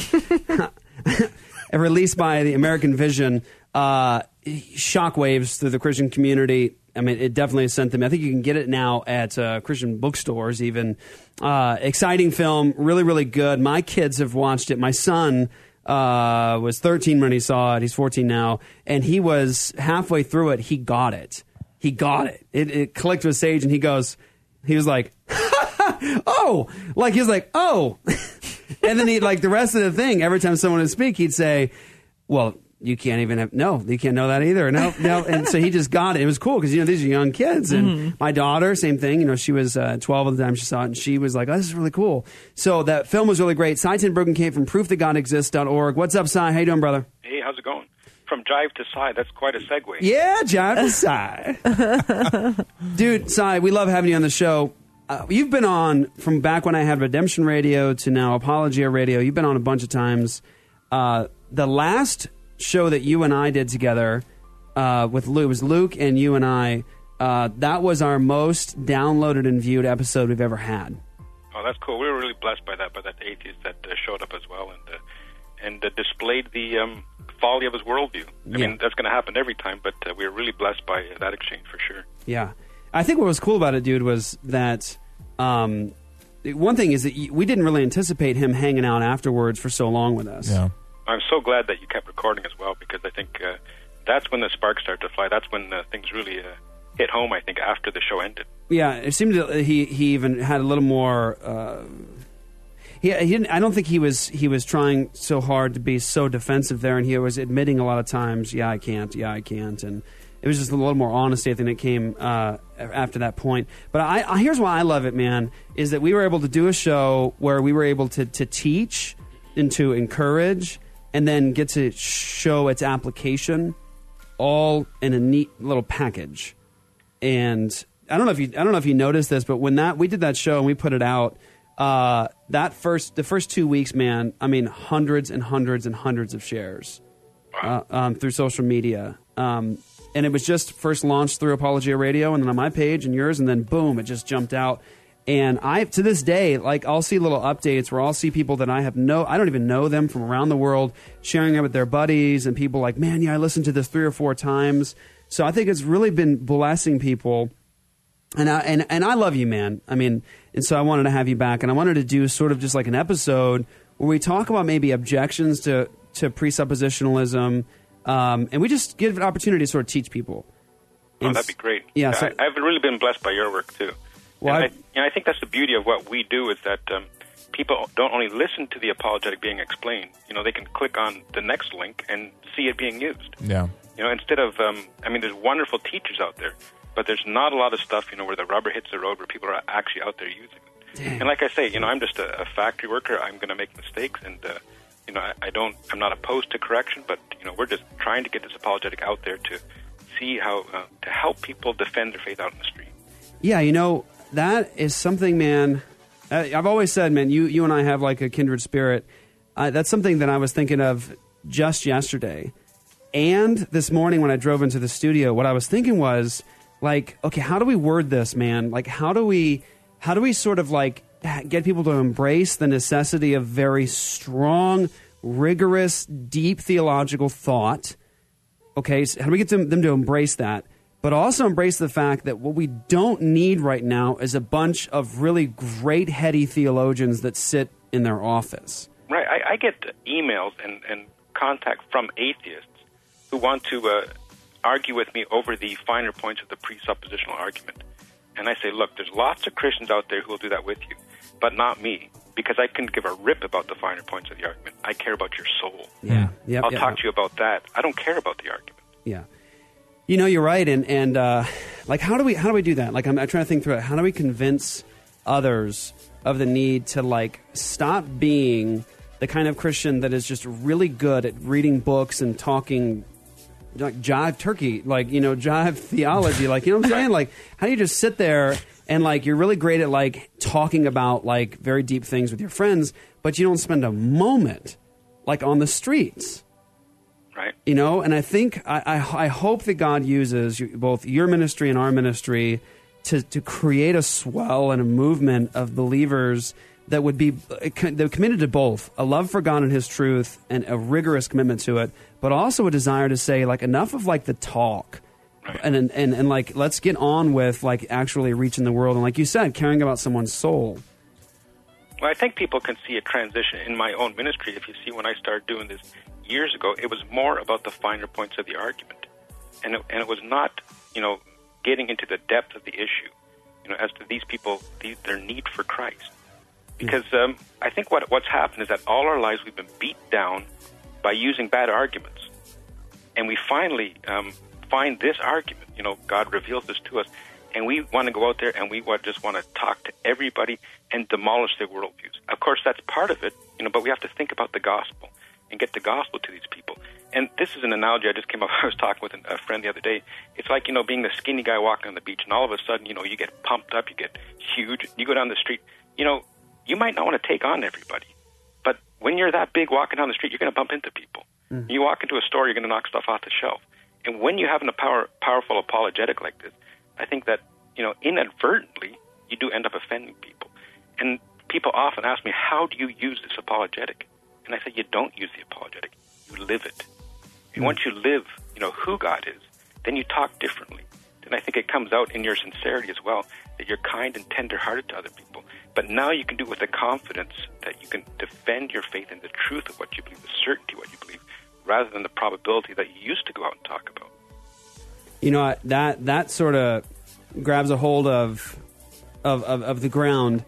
Released by the American Vision. Shockwaves through the Christian community. I mean, it definitely sent them. I think you can get it now at Christian bookstores even. Exciting film. Really, really good. My kids have watched it. My son was 13 when he saw it. He's 14 now. And he was halfway through it. He got it. It clicked with Sage, and he was like, oh, like, he was like, oh. And then he, like, the rest of the thing, every time someone would speak, he'd say, well, you can't even have, no, you can't know that either. No. And so he just got it. It was cool because, these are young kids. And my daughter, same thing. She was 12 at the time she saw it, and she was like, oh, this is really cool. So that film was really great. Cy Tim Bruggencate from proofthatgodexists.org. What's up, Cy? How you doing, brother? Hey, how's it going? From Jive to Cy, that's quite a segue. Yeah, Jive to Cy. Dude, Cy, we love having you on the show. You've been on from back when I had Redemption Radio to now Apologia Radio. You've been on a bunch of times. The last show that you and I did together with Luke, it was Luke and you and I. That was our most downloaded and viewed episode we've ever had. Oh, that's cool. We were really blessed by that atheist that showed up as well and displayed the folly of his worldview. I mean, that's going to happen every time, but we were really blessed by that exchange for sure. Yeah. I think what was cool about it, dude, was that one thing is that we didn't really anticipate him hanging out afterwards for so long with us. Yeah. I'm so glad that you kept recording as well, because I think that's when the sparks start to fly. That's when things really hit home, I think, after the show ended. Yeah, it seemed that he even had a little more. He didn't. I don't think he was trying so hard to be so defensive there, and he was admitting a lot of times, "Yeah, I can't. Yeah, I can't," and it was just a little more honesty. I think it came after that point. But I here's why I love it, man, is that we were able to do a show where we were able to teach and to encourage, and then get to show its application, all in a neat little package. And I don't know if you noticed this, but when we did that show and we put it out, the first 2 weeks, man, I mean, hundreds and hundreds and hundreds of shares through social media. And it was just first launched through Apologia Radio, and then on my page and yours, and then boom, it just jumped out. And to this day, like, I'll see little updates where I'll see people that I don't even know them from around the world, sharing it with their buddies, and people like, man, yeah, I listened to this 3 or 4 times. So I think it's really been blessing people. And I love you, man. I mean, and so I wanted to have you back, and I wanted to do sort of just like an episode where we talk about maybe objections to presuppositionalism, and we just give an opportunity to sort of teach people. Oh, that'd be great. Yeah, so, I've really been blessed by your work too. Well, I think that's the beauty of what we do, is that people don't only listen to the apologetic being explained. They can click on the next link and see it being used. Yeah. Instead of, there's wonderful teachers out there, but there's not a lot of stuff, where the rubber hits the road, where people are actually out there using it. Dang. And like I say, I'm just a factory worker. I'm going to make mistakes, and I'm not opposed to correction, but we're just trying to get this apologetic out there to see how to help people defend their faith out in the street. Yeah, that is something, man. I've always said, man, you and I have like a kindred spirit. That's something that I was thinking of just yesterday. And this morning when I drove into the studio, what I was thinking was, like, okay, how do we word this, man? Like, how do we sort of like get people to embrace the necessity of very strong, rigorous, deep theological thought? Okay, so how do we get them to embrace that? But also embrace the fact that what we don't need right now is a bunch of really great, heady theologians that sit in their office. Right. I get emails and contact from atheists who want to argue with me over the finer points of the presuppositional argument. And I say, look, there's lots of Christians out there who will do that with you, but not me, because I couldn't give a rip about the finer points of the argument. I care about your soul. Yeah. Yep, I'll talk to you about that. I don't care about the argument. Yeah. You're right, and like, how do we do that? Like, I'm trying to think through it. How do we convince others of the need to, like, stop being the kind of Christian that is just really good at reading books and talking, like, jive turkey, like, jive theology, like, you know what I'm saying? Like, how do you just sit there and, like, you're really great at, like, talking about, like, very deep things with your friends, but you don't spend a moment, like, on the streets. Right. And I think, I hope that God uses both your ministry and our ministry to create a swell and a movement of believers that would be committed to both a love for God and His truth and a rigorous commitment to it, but also a desire to say, like, enough of, like, the talk, right, and like, let's get on with, like, actually reaching the world, and, like you said, caring about someone's soul. Well, I think people can see a transition in my own ministry. If you see, when I started doing this years ago, it was more about the finer points of the argument, and it was not, getting into the depth of the issue, as to these people, their need for Christ. Because I think what's happened is that all our lives we've been beat down by using bad arguments, and we finally find this argument. God reveals this to us, and we want to go out there and we just want to talk to everybody and demolish their worldviews. Of course, that's part of it, but we have to think about the gospel and get the gospel to these people. And this is an analogy I just came up. I was talking with a friend the other day. It's like, being the skinny guy walking on the beach, and all of a sudden, you get pumped up, you get huge, you go down the street, you might not want to take on everybody. But when you're that big walking down the street, you're going to bump into people. Mm-hmm. You walk into a store, you're going to knock stuff off the shelf. And when you have a powerful apologetic like this, I think that, inadvertently, you do end up offending people. And people often ask me, how do you use this apologetic? And I say, you don't use the apologetic. You live it. And once you live, who God is, then you talk differently. And I think it comes out in your sincerity as well, that you're kind and tender-hearted to other people. But now you can do it with the confidence that you can defend your faith and the truth of what you believe, the certainty of what you believe, rather than the probability that you used to go out and talk about. that sort of grabs a hold of the ground.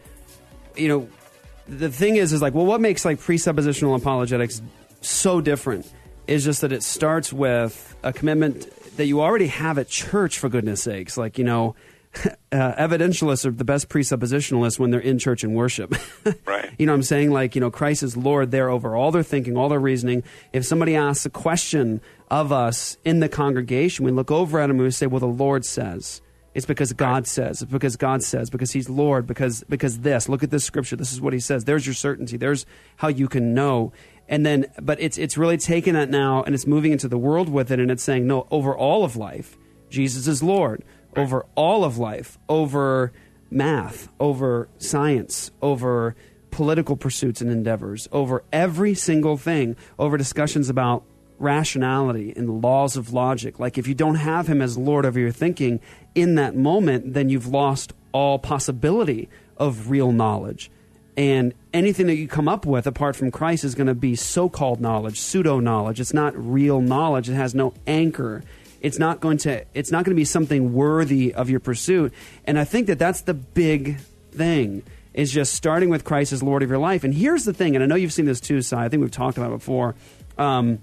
The thing is like, well, what makes like presuppositional apologetics so different is just that it starts with a commitment that you already have at church, for goodness sakes. Like, evidentialists are the best presuppositionalists when they're in church and worship. Right. You know what I'm saying? Like, Christ is Lord there over all their thinking, all their reasoning. If somebody asks a question of us in the congregation, we look over at them and we say, well, the Lord says. It's because God says. It's because God says. Because He's Lord. Because this. Look at this scripture. This is what He says. There's your certainty. There's how you can know. And then, but it's really taking that now and it's moving into the world with it, and it's saying, no, over all of life, Jesus is Lord. Over all of life, over math, over science, over political pursuits and endeavors, over every single thing, over discussions about rationality and the laws of logic. Like, if you don't have Him as Lord over your thinking in that moment, then you've lost all possibility of real knowledge. And anything that you come up with apart from Christ is going to be so-called knowledge, pseudo-knowledge. It's not real knowledge. It has no anchor. It's not going to be something worthy of your pursuit. And I think that that's the big thing, is just starting with Christ as Lord of your life. And here's the thing, and I know you've seen this too, Si. I think we've talked about it before. One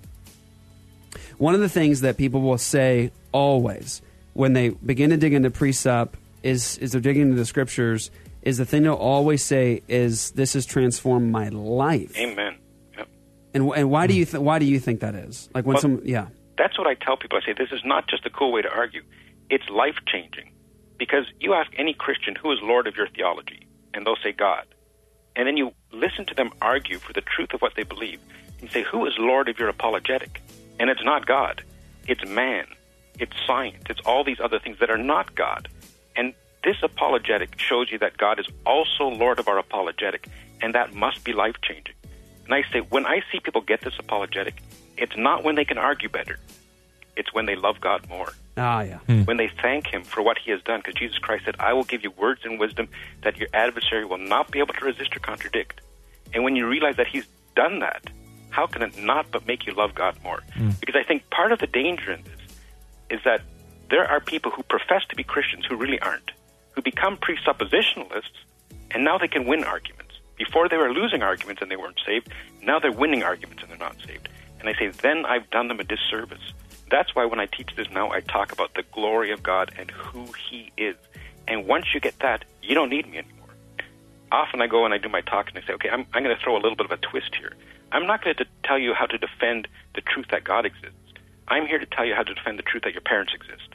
of the things that people will say always when they begin to dig into precept is they're digging into the scriptures, is the thing they'll always say is, this has transformed my life. Amen. Yep. And why do you think that is? Like when That's what I tell people. I say, this is not just a cool way to argue. It's life-changing. Because you ask any Christian, who is Lord of your theology? And they'll say, God. And then you listen to them argue for the truth of what they believe. And you say, who is Lord of your apologetic? And it's not God. It's man. It's science. It's all these other things that are not God. And this apologetic shows you that God is also Lord of our apologetic. And that must be life-changing. And I say, when I see people get this apologetic, it's not when they can argue better. It's when they love God more. Ah, yeah. When they thank Him for what He has done. Because Jesus Christ said, I will give you words and wisdom that your adversary will not be able to resist or contradict. And when you realize that He's done that, how can it not but make you love God more? Because I think part of the danger in this is that there are people who profess to be Christians who really aren't, who become presuppositionalists, and now they can win arguments. Before they were losing arguments and they weren't saved, now they're winning arguments and they're not saved. And I say, then I've done them a disservice. That's why when I teach this now, I talk about the glory of God and who He is. And once you get that, you don't need me anymore. Often I go and I do my talk and I say, okay, I'm going to throw a little bit of a twist here. I'm not going to tell you how to defend the truth that God exists. I'm here to tell you how to defend the truth that your parents exist.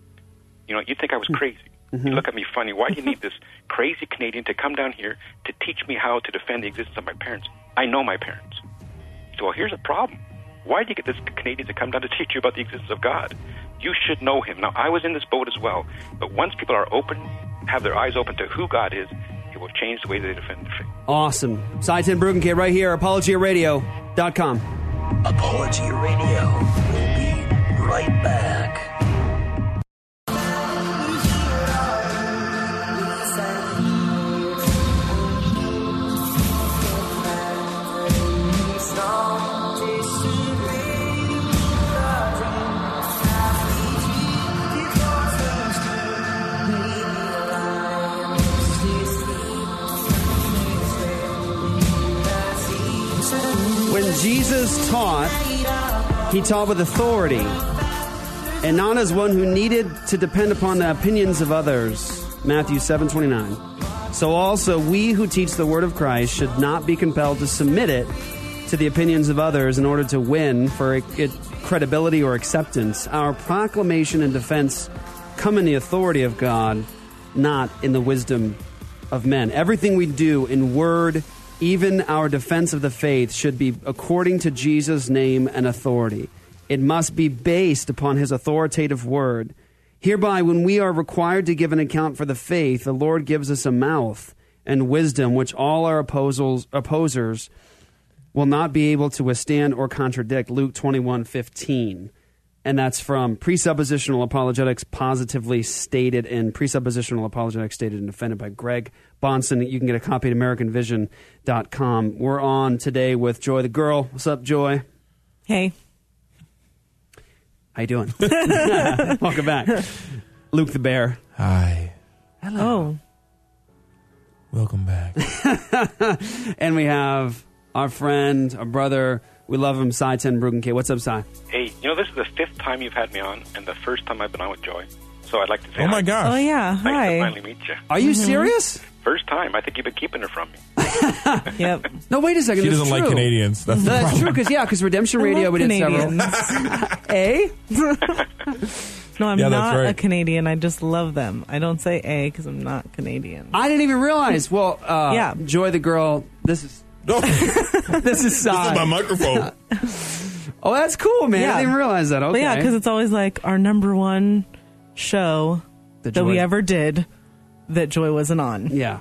You think I was crazy. Mm-hmm. You look at me funny. Why do you need this crazy Canadian to come down here to teach me how to defend the existence of my parents? I know my parents. So, well, here's a problem. Why do you get this Canadian to come down to teach you about the existence of God? You should know Him. Now, I was in this boat as well, but once people are open, have their eyes open to who God is, it will change the way they defend their faith. Awesome. Si Ten Bruggencate right here, ApologiaRadio.com. Apologia Radio will be right back. When Jesus taught, He taught with authority, and not as one who needed to depend upon the opinions of others. Matthew 7:29. So also we who teach the word of Christ should not be compelled to submit it to the opinions of others in order to win for credibility or acceptance. Our proclamation and defense come in the authority of God, not in the wisdom of men. Everything we do in word, even our defense of the faith, should be according to Jesus' name and authority. It must be based upon His authoritative word. Hereby, when we are required to give an account for the faith, the Lord gives us a mouth and wisdom which all our opposers will not be able to withstand or contradict. Luke 21:15. And that's from Presuppositional Apologetics, positively stated in Presuppositional Apologetics, stated and defended by Greg Bahnsen. You can get a copy at AmericanVision.com. We're on today with Joy the Girl. What's up, Joy? Hey. How you doing? Welcome back. Luke the Bear. Hi. Hello. Welcome back. And we have our friend, our brother. We love him, Cy Ten Bruggencay. What's up, Cy? Hey, this is the 5th time you've had me on, and the first time I've been on with Joy. So I'd like to say Oh, my gosh. Oh, yeah. Nice Hi. to finally meet you. Are you serious? First time. I think you've been keeping her from me. Yep. No, wait a second. She That's doesn't like true. Canadians. That's the That's problem. true, because Redemption I Radio, love we did Canadians. several. No, I'm Yeah, that's not a right. Canadian. I just love them. I don't say A because I'm not Canadian. I didn't even realize. Well, Yeah. Joy the girl, this is this is Cy. This is my microphone. Oh, that's cool, man. Yeah. I didn't realize that. Okay. But yeah, because it's always like our number one show The that we Joy- ever did that Joy wasn't on. Yeah.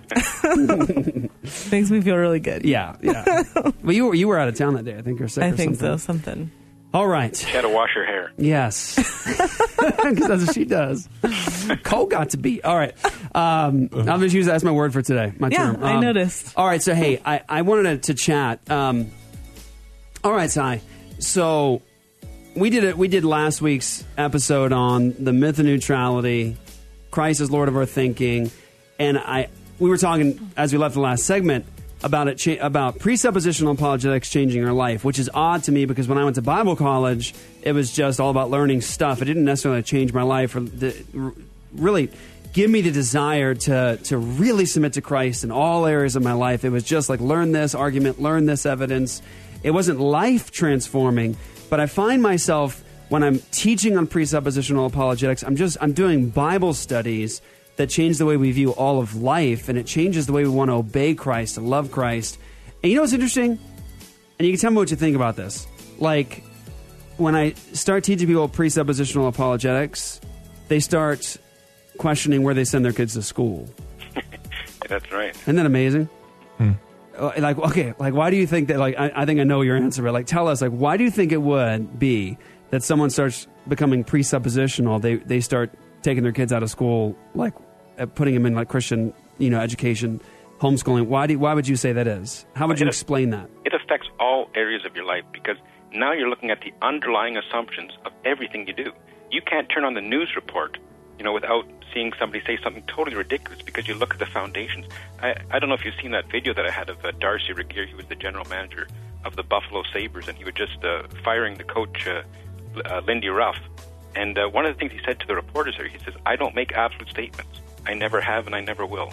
Makes me feel really good. Yeah. Well, you were out of town that day. I think you're sick I or think something. so. Something. All right. She had to wash her hair. Yes. Because that's what she does. Cole got to be. All right. I'm going to use that as my word for today. My Yeah, term. I noticed. All right. So, hey, I wanted to chat. All right, Cy. So we did last week's episode on the myth of neutrality, Christ is Lord of our thinking, and we were talking as we left the last segment about about presuppositional apologetics changing our life, which is odd to me because when I went to Bible college, it was just all about learning stuff. It didn't necessarily change my life or really give me the desire to really submit to Christ in all areas of my life. It was just like learn this argument, learn this evidence. It wasn't life transforming, but I find myself when I'm teaching on presuppositional apologetics, I'm doing Bible studies that change the way we view all of life, and it changes the way we want to obey Christ and love Christ. And you know what's interesting? And you can tell me what you think about this. Like, when I start teaching people presuppositional apologetics, they start questioning where they send their kids to school. That's right. Isn't that amazing? Like, okay, like, why do you think that, like, I think I know your answer, but, like, tell us, like, why do you think it would be that someone starts becoming presuppositional, they start taking their kids out of school, like, putting them in, like, Christian, education, homeschooling? Why would you say that is? How would you explain that? It affects all areas of your life because now you're looking at the underlying assumptions of everything you do. You can't turn on the news report, without seeing somebody say something totally ridiculous because you look at the foundations. I don't know if you've seen that video that I had of Darcy Regier. He was the general manager of the Buffalo Sabres, and he was just firing the coach, Lindy Ruff. And one of the things he said to the reporters there, he says, I don't make absolute statements. I never have and I never will.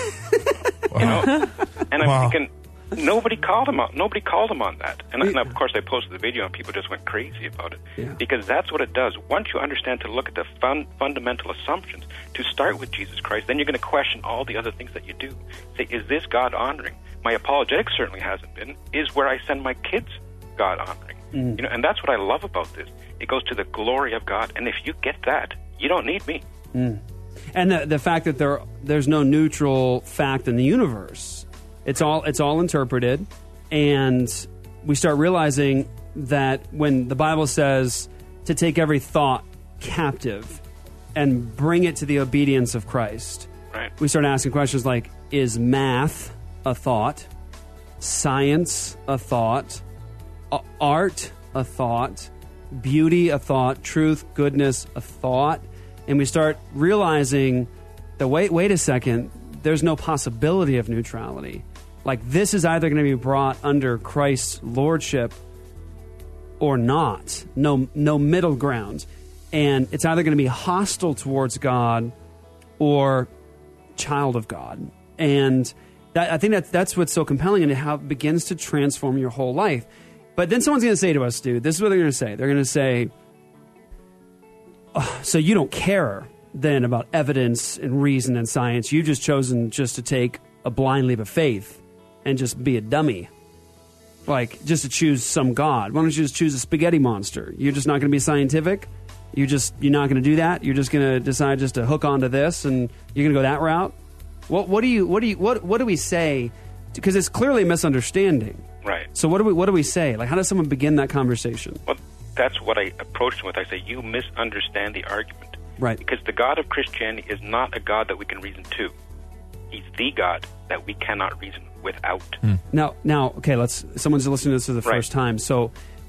And I'm thinking, nobody called him on that. And of course I posted the video and people just went crazy about it. Because that's what it does. Once you understand to look at the fundamental assumptions, to start with Jesus Christ, then you're going to question all the other things that you do. Say, is this God honoring? My apologetics certainly hasn't been. Is where I send my kids God honoring? And that's what I love about this. It goes to the glory of God. And if you get that, you don't need me. And the fact that there's no neutral fact in the universe. It's all interpreted, and we start realizing that when the Bible says to take every thought captive and bring it to the obedience of Christ, we start asking questions like, is math a thought? Science a thought? Art a thought? Beauty a thought? Truth, goodness a thought? And we start realizing that, wait a second, there's no possibility of neutrality. Like, this is either going to be brought under Christ's lordship or not. No middle ground. And it's either going to be hostile towards God or child of God. And I think that's what's so compelling, and how it begins to transform your whole life. But then someone's going to say to us, dude, this is what they're going to say. They're going to say, oh, so you don't care then about evidence and reason and science. You've just chosen just to take a blind leap of faith and just be a dummy. Like, just to choose some God. Why don't you just choose a spaghetti monster? You're just not going to be scientific? You're not going to do that? You're just going to decide just to hook onto this and you're going to go that route? What do we say? Because it's clearly a misunderstanding. Right. So what do we say? Like, how does someone begin that conversation? Well, that's what I approach them with. I say, you misunderstand the argument. Right. Because the God of Christianity is not a God that we can reason to. He's the God that we cannot reason without. Now, okay, someone's listening to this for the first time. So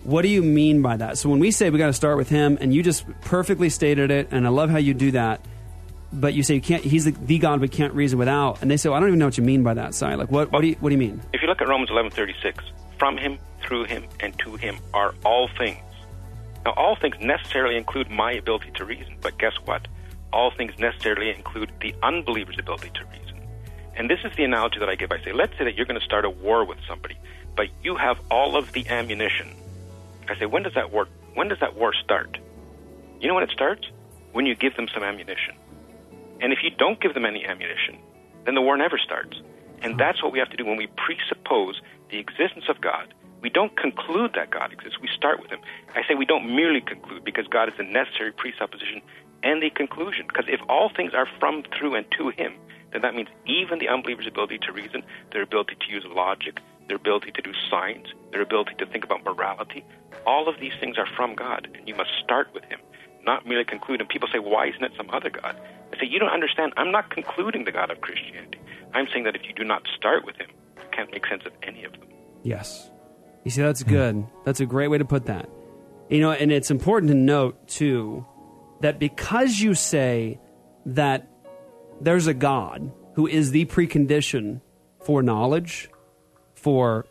What do you mean by that? So when we say we got to start with him, and you just perfectly stated it, and I love how you do that, but you say you can't. He's the God we can't reason without, and they say, well, I don't even know what you mean by that, Si. Like, what do you mean? If you look at Romans 11:36, from him, through him, and to him are all things. Now, all things necessarily include my ability to reason, but guess what? All things necessarily include the unbeliever's ability to reason. And this is the analogy that I give. I say, let's say that you're going to start a war with somebody, but you have all of the ammunition. I say, when does that war start? You know when it starts? When you give them some ammunition. And if you don't give them any ammunition, then the war never starts. And that's what we have to do when we presuppose the existence of God. We don't conclude that God exists. We start with him. I say we don't merely conclude, because God is the necessary presupposition and the conclusion. Because if all things are from, through, and to him, then that means even the unbeliever's ability to reason, their ability to use logic, their ability to do science, their ability to think about morality, all of these things are from God, and you must start with him, not merely conclude. And people say, why isn't it some other God? I say, you don't understand. I'm not concluding the God of Christianity. I'm saying that if you do not start with him, you can't make sense of any of them. Yes. You see, that's good. That's a great way to put that. You know, and it's important to note, too, that because you say that there's a God who is the precondition for knowledge, for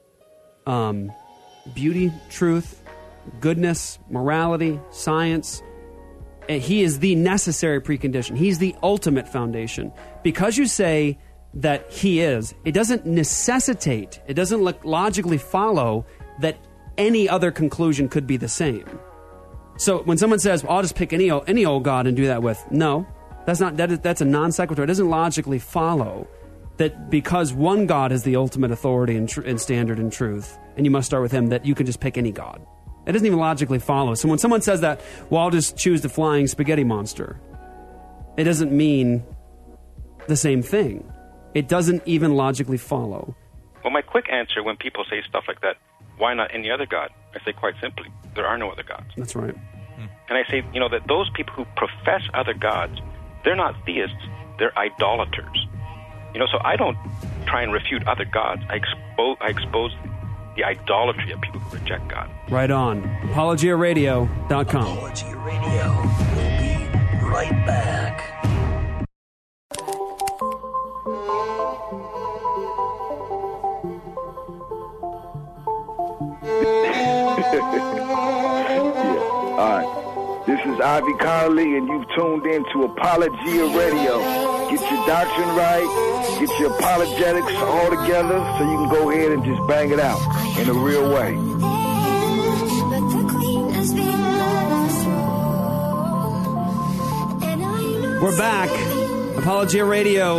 beauty, truth, goodness, morality, science, and he is the necessary precondition. He's the ultimate foundation. Because you say that he is, it doesn't necessitate, it doesn't logically follow that any other conclusion could be the same. So when someone says, well, I'll just pick any old God and do that with, no, that's a non sequitur. It doesn't logically follow that because one God is the ultimate authority and standard and truth, and you must start with him, that you can just pick any God. It doesn't even logically follow. So when someone says that, well, I'll just choose the flying spaghetti monster, it doesn't mean the same thing. It doesn't even logically follow. Well, my quick answer when people say stuff like that, why not any other God? I say quite simply, there are no other gods. That's right. And I say, that those people who profess other gods, they're not theists, they're idolaters. So I don't try and refute other gods. I expose the idolatry of people who reject God. Right on. ApologiaRadio.com. Apologia Radio. We'll be right back. All right. This is Ivy Conley, and you've tuned in to Apologia Radio. Get your doctrine right, get your apologetics all together, so you can go ahead and just bang it out in a real way. We're back. Apologia Radio.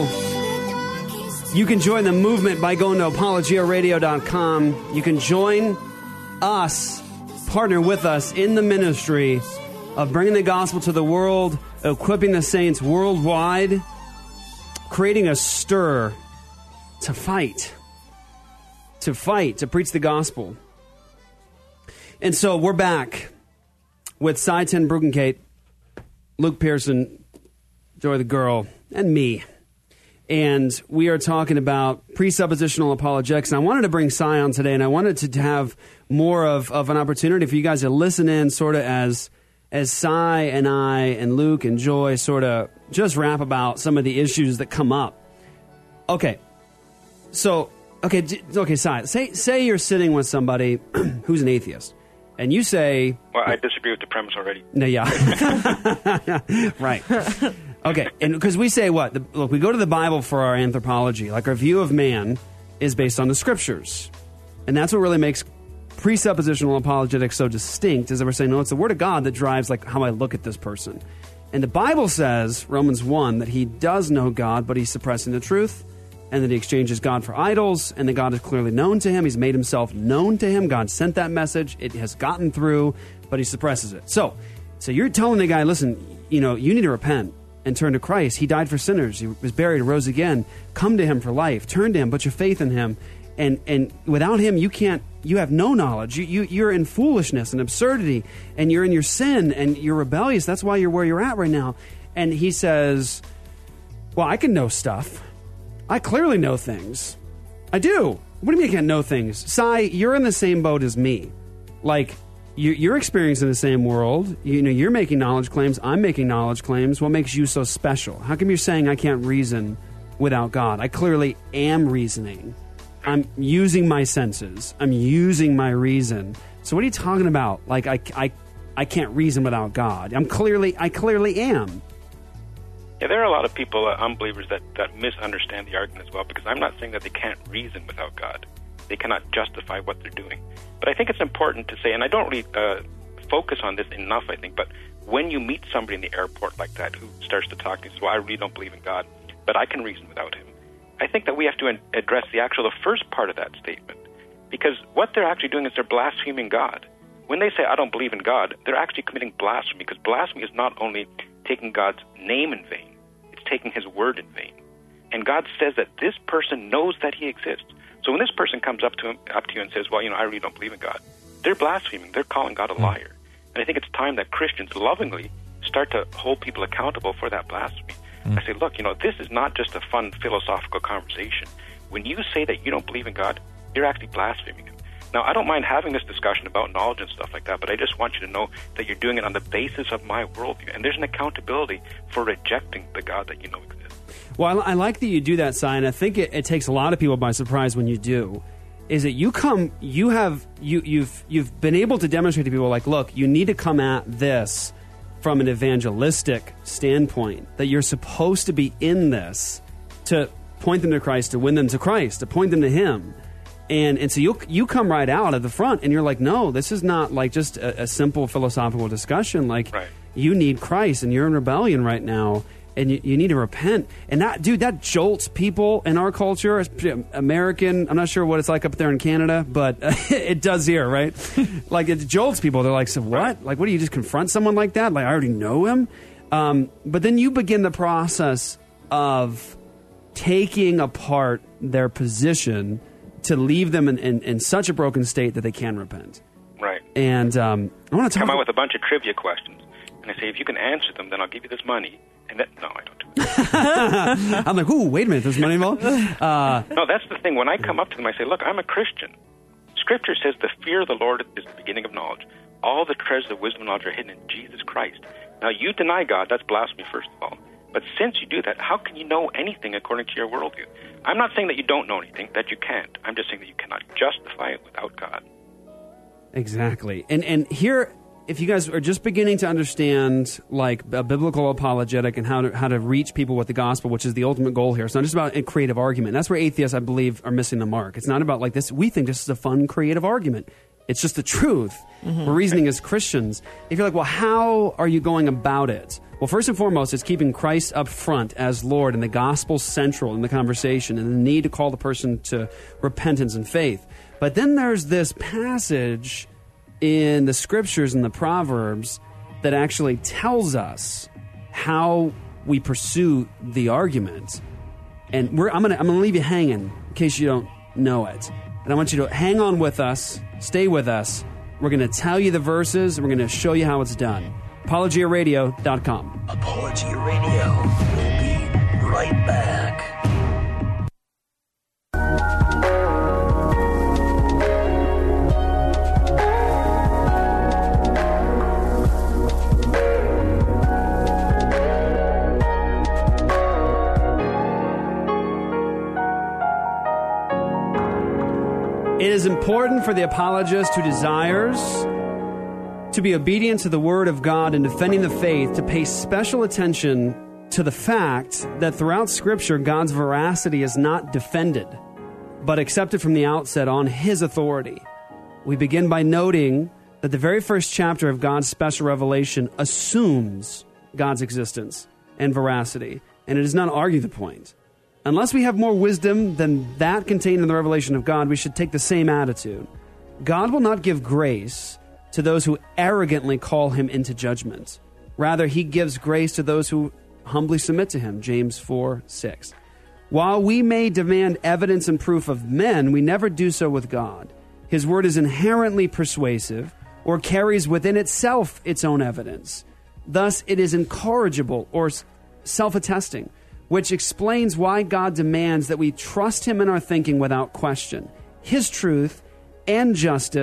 You can join the movement by going to ApologiaRadio.com. You can join us, partner with us in the ministry of bringing the gospel to the world, equipping the saints worldwide, creating a stir to fight, to preach the gospel. And so we're back with Si Ten Bruggencate, Luke Pearson, Joy the Girl, and me. And we are talking about presuppositional apologetics. And I wanted to bring Si on today, and I wanted to have more of an opportunity for you guys to listen in sort of as Si and I and Luke and Joy sort of just rap about some of the issues that come up. Okay. So, Si, say you're sitting with somebody who's an atheist, and you say... Well, I disagree with the premise already. No, yeah. Right. Okay, and because we say what? Look, we go to the Bible for our anthropology. Like, our view of man is based on the Scriptures. And that's what really makes presuppositional apologetics so distinct, is that we're saying, no, it's the Word of God that drives like how I look at this person. And the Bible says, Romans 1, that he does know God, but he's suppressing the truth, and that he exchanges God for idols, and that God is clearly known to him. He's made himself known to him. God sent that message. It has gotten through, but he suppresses it. So you're telling the guy, listen, you need to repent and turn to Christ. He died for sinners. He was buried and rose again. Come to him for life. Turn to him. Put your faith in him. And without him, you have no knowledge. You're in foolishness and absurdity, and you're in your sin, and you're rebellious. That's why you're where you're at right now. And he says, well, I can know stuff. I clearly know things. I do. What do you mean I can't know things? Si, you're in the same boat as me. Like, you're experiencing the same world. You're making knowledge claims. I'm making knowledge claims. What makes you so special? How come you're saying I can't reason without God? I clearly am reasoning. I'm using my senses. I'm using my reason. So what are you talking about? Like, I can't reason without God. I clearly am. Yeah, there are a lot of people, unbelievers, that misunderstand the argument as well, because I'm not saying that they can't reason without God. They cannot justify what they're doing. But I think it's important to say, and I don't really focus on this enough, I think, but when you meet somebody in the airport like that who starts to talk and says, well, I really don't believe in God, but I can reason without him, I think that we have to address the first part of that statement. Because what they're actually doing is they're blaspheming God. When they say, I don't believe in God, they're actually committing blasphemy, because blasphemy is not only taking God's name in vain, it's taking his word in vain. And God says that this person knows that he exists. So when this person comes up to you and says, well, I really don't believe in God, they're blaspheming. They're calling God a liar. And I think it's time that Christians lovingly start to hold people accountable for that blasphemy. I say, look, this is not just a fun philosophical conversation. When you say that you don't believe in God, you're actually blaspheming him. Now, I don't mind having this discussion about knowledge and stuff like that, but I just want you to know that you're doing it on the basis of my worldview. And there's an accountability for rejecting the God that you know exists. Well, I like that you do that, Si, and I think it takes a lot of people by surprise when you do. Is that you've been able to demonstrate to people, like, look, you need to come at this from an evangelistic standpoint, that you're supposed to be in this to point them to Christ, to win them to Christ, to point them to him. And so you come right out at the front, and you're like, no, this is not like just a simple philosophical discussion. Like, you need Christ, and you're in rebellion right now, and you need to repent. And that jolts people in our culture, American. I'm not sure what it's like up there in Canada, but it does here, right? Like, it jolts people. They're like, so what? Like, what do you just confront someone like that? Like, I already know him. But then you begin the process of taking apart their position to leave them in such a broken state that they can repent. Right. And I want to come out with a bunch of trivia questions, and I say, if you can answer them, then I'll give you this money. And no, I don't do it. I'm like, ooh, wait a minute, there's money involved? No, that's the thing. When I come up to them, I say, look, I'm a Christian. Scripture says the fear of the Lord is the beginning of knowledge. All the treasures of wisdom and knowledge are hidden in Jesus Christ. Now, you deny God, that's blasphemy, first of all. But since you do that, how can you know anything according to your worldview? I'm not saying that you don't know anything, that you can't. I'm just saying that you cannot justify it without God. Exactly. And here, if you guys are just beginning to understand, like, a biblical apologetic and how to reach people with the gospel, which is the ultimate goal here. It's not just about a creative argument. That's where atheists, I believe, are missing the mark. It's not about, like, this. We think this is a fun, creative argument. It's just the truth. We're reasoning as Christians. If you're like, well, how are you going about it? Well, first and foremost, it's keeping Christ up front as Lord and the gospel central in the conversation, and the need to call the person to repentance and faith. But then there's this passage in the scriptures and the Proverbs that actually tells us how we pursue the argument. And I'm gonna leave you hanging in case you don't know it. And I want you to hang on with us, stay with us. We're going to tell you the verses, and we're going to show you how it's done. ApologiaRadio.com. Apologia Radio will be right back. It is important for the apologist who desires to be obedient to the Word of God in defending the faith to pay special attention to the fact that throughout Scripture, God's veracity is not defended, but accepted from the outset on His authority. We begin by noting that the very first chapter of God's special revelation assumes God's existence and veracity, and it does not argue the point. Unless we have more wisdom than that contained in the revelation of God, we should take the same attitude. God will not give grace to those who arrogantly call Him into judgment. Rather, He gives grace to those who humbly submit to Him, James 4:6. While we may demand evidence and proof of men, we never do so with God. His word is inherently persuasive or carries within itself its own evidence. Thus, it is incorrigible or self-attesting, which explains why God demands that we trust Him in our thinking without question. His truth and justice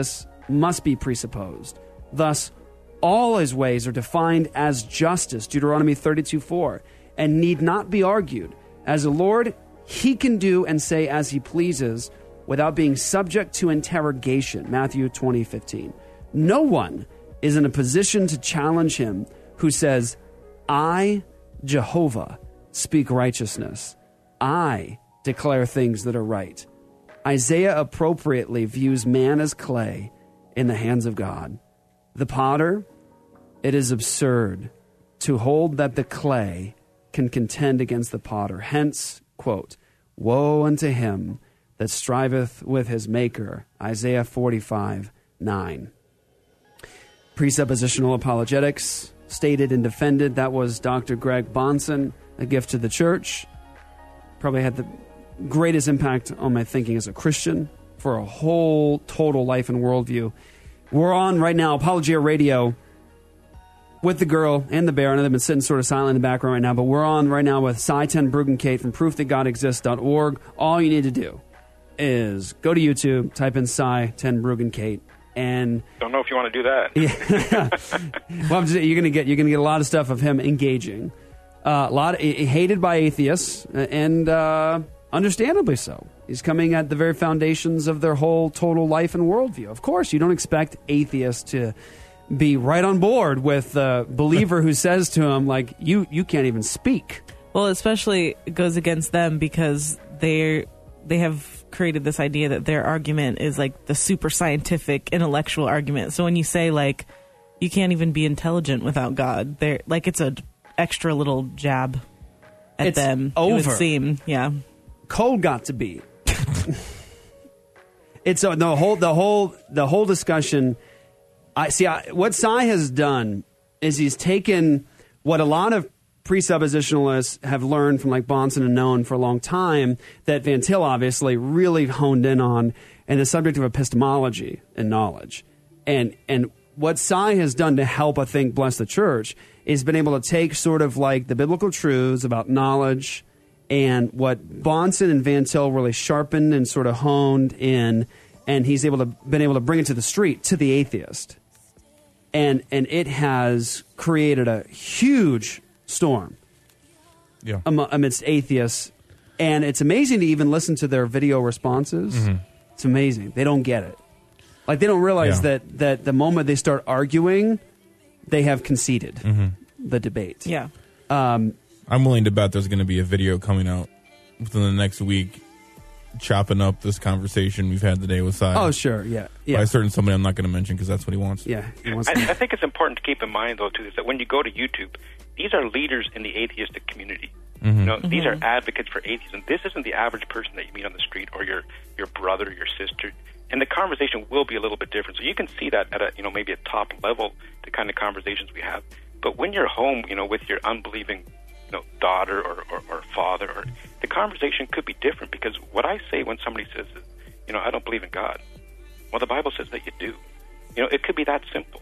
must be presupposed. Thus, all his ways are defined as justice, Deuteronomy 32:4, and need not be argued. As a Lord, he can do and say as he pleases without being subject to interrogation, Matthew 20:15. No one is in a position to challenge him who says, I, Jehovah, speak righteousness. I declare things that are right. Isaiah appropriately views man as clay in the hands of God. The potter, it is absurd to hold that the clay can contend against the potter. Hence, quote, woe unto him that striveth with his maker, Isaiah 45:9. Presuppositional apologetics, stated and defended. That was Dr. Greg Bahnsen, A Gift to the Church. Probably had the greatest impact on my thinking as a Christian for a whole total life and worldview. We're on right now, Apologia Radio, with the girl and the bear. I know they've been sitting sort of silent in the background right now, but we're on right now with Cy Ten Bruggencate from ProofThatGodExists.org. All you need to do is go to YouTube, type in Cy Ten Bruggencate, and don't know if you want to do that. Yeah. Well, you're gonna get a lot of stuff of him engaging. Hated by atheists, and understandably so. He's coming at the very foundations of their whole total life and worldview. Of course, you don't expect atheists to be right on board with a believer who says to him, like, you can't even speak. Well, especially it goes against them because they have created this idea that their argument is like the super scientific intellectual argument. So when you say, like, you can't even be intelligent without God, they're like, it's a extra little jab at them. Over. It would seem, yeah. Cold got to be. It's the whole discussion. What Cy has done is he's taken what a lot of presuppositionalists have learned from like Bahnsen and known for a long time, that Van Til obviously really honed in on, and the subject of epistemology and knowledge. And what Cy has done to help, I think, bless the church is been able to take sort of like the biblical truths about knowledge and what Bahnsen and Van Til really sharpened and sort of honed in, and he's been able to bring it to the street, to the atheist. And it has created a huge storm amidst atheists. And it's amazing to even listen to their video responses. Mm-hmm. It's amazing. They don't get it. Like, they don't realize that the moment they start arguing, they have conceded the debate. Yeah. I'm willing to bet there's going to be a video coming out within the next week chopping up this conversation we've had today with Cy. Oh, sure, yeah. By a certain somebody I'm not going to mention because that's what he wants. Yeah, he wants I think it's important to keep in mind, though, too, is that when you go to YouTube, these are leaders in the atheistic community. Mm-hmm. You know, these are advocates for atheism. This isn't the average person that you meet on the street or your brother or your sister. And the conversation will be a little bit different. So you can see that at maybe a top level, the kind of conversations we have. But when you're home, with your unbelieving daughter or father, or the conversation could be different, because what I say when somebody says, I don't believe in God. Well, the Bible says that you do. It could be that simple.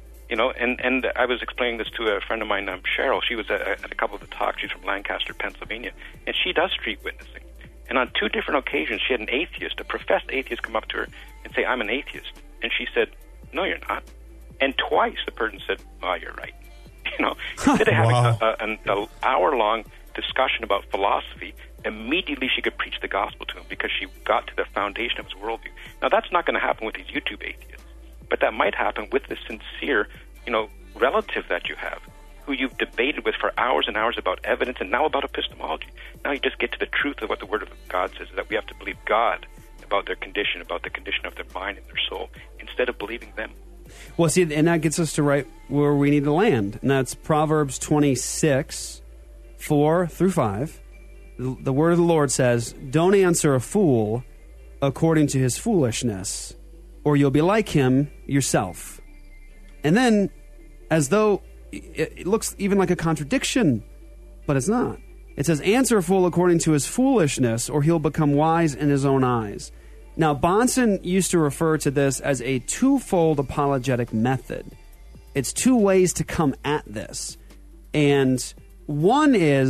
And I was explaining this to a friend of mine, Cheryl. She was at a couple of the talks. She's from Lancaster, Pennsylvania, and she does street witnessing. And on 2 different occasions, she had an atheist, a professed atheist, come up to her and say, I'm an atheist. And she said, no, you're not. And twice the person said, oh, you're right. Instead of having an hour-long discussion about philosophy, immediately she could preach the gospel to him because she got to the foundation of his worldview. Now, that's not going to happen with these YouTube atheists, but that might happen with the sincere, relative that you have, who you've debated with for hours and hours about evidence and now about epistemology. Now you just get to the truth of what the Word of God says, that we have to believe God about their condition, about the condition of their mind and their soul, instead of believing them. Well, see, and that gets us to right where we need to land, and that's Proverbs 26, 4 through 5. The word of the Lord says, don't answer a fool according to his foolishness, or you'll be like him yourself. And then, as though it looks even like a contradiction, but it's not. It says, answer a fool according to his foolishness, or he'll become wise in his own eyes. Now, Bahnsen used to refer to this as a twofold apologetic method. It's 2 ways to come at this. And one is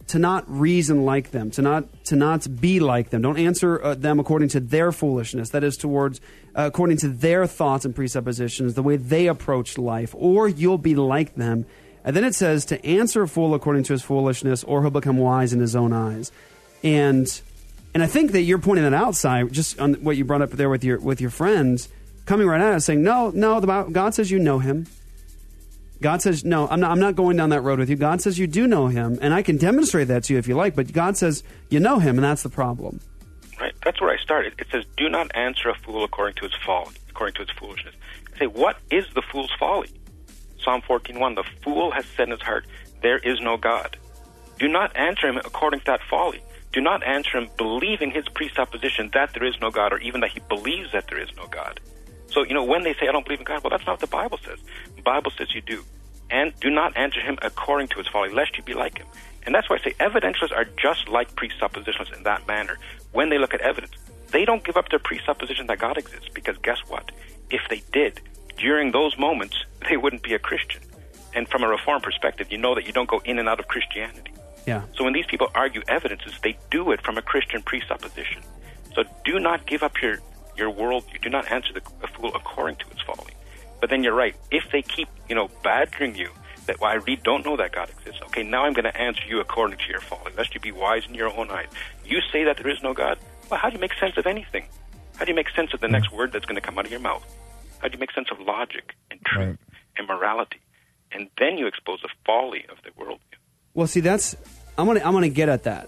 reason like them, to not be like them. Don't answer them according to their foolishness. That is, according to their thoughts and presuppositions, the way they approach life, or you'll be like them. And then it says to answer a fool according to his foolishness, or he'll become wise in his own eyes. And I think that you're pointing that out, Si, just on what you brought up there with your friends, coming right at it, saying, no, God says you know him. God says, no, I'm not going down that road with you. God says you do know him, and I can demonstrate that to you if you like, but God says you know him, and that's the problem. Right. That's where I started. It says, do not answer a fool according to his folly, according to his foolishness. I say, what is the fool's folly? Psalm 14:1, the fool has said in his heart, there is no God. Do not answer him according to that folly. Do not answer him believing his presupposition that there is no God, or even that he believes that there is no God. So, when they say, I don't believe in God, well, that's not what the Bible says. The Bible says you do. And do not answer him according to his folly, lest you be like him. And that's why I say evidentialists are just like presuppositionalists in that manner. When they look at evidence, they don't give up their presupposition that God exists, because guess what? If they did, during those moments, they wouldn't be a Christian. And from a Reformed perspective, you know that you don't go in and out of Christianity. Yeah. So when these people argue evidences, they do it from a Christian presupposition. So do not give up your world. You do not answer a fool according to its folly. But then you're right. If they keep, badgering you that, well, I don't know that God exists. Okay, now I'm going to answer you according to your folly, lest you be wise in your own eyes. You say that there is no God. Well, how do you make sense of anything? How do you make sense of the next word that's going to come out of your mouth? How do you make sense of logic and truth and morality? And then you expose the folly of the worldview. Well, see, I'm gonna get at that.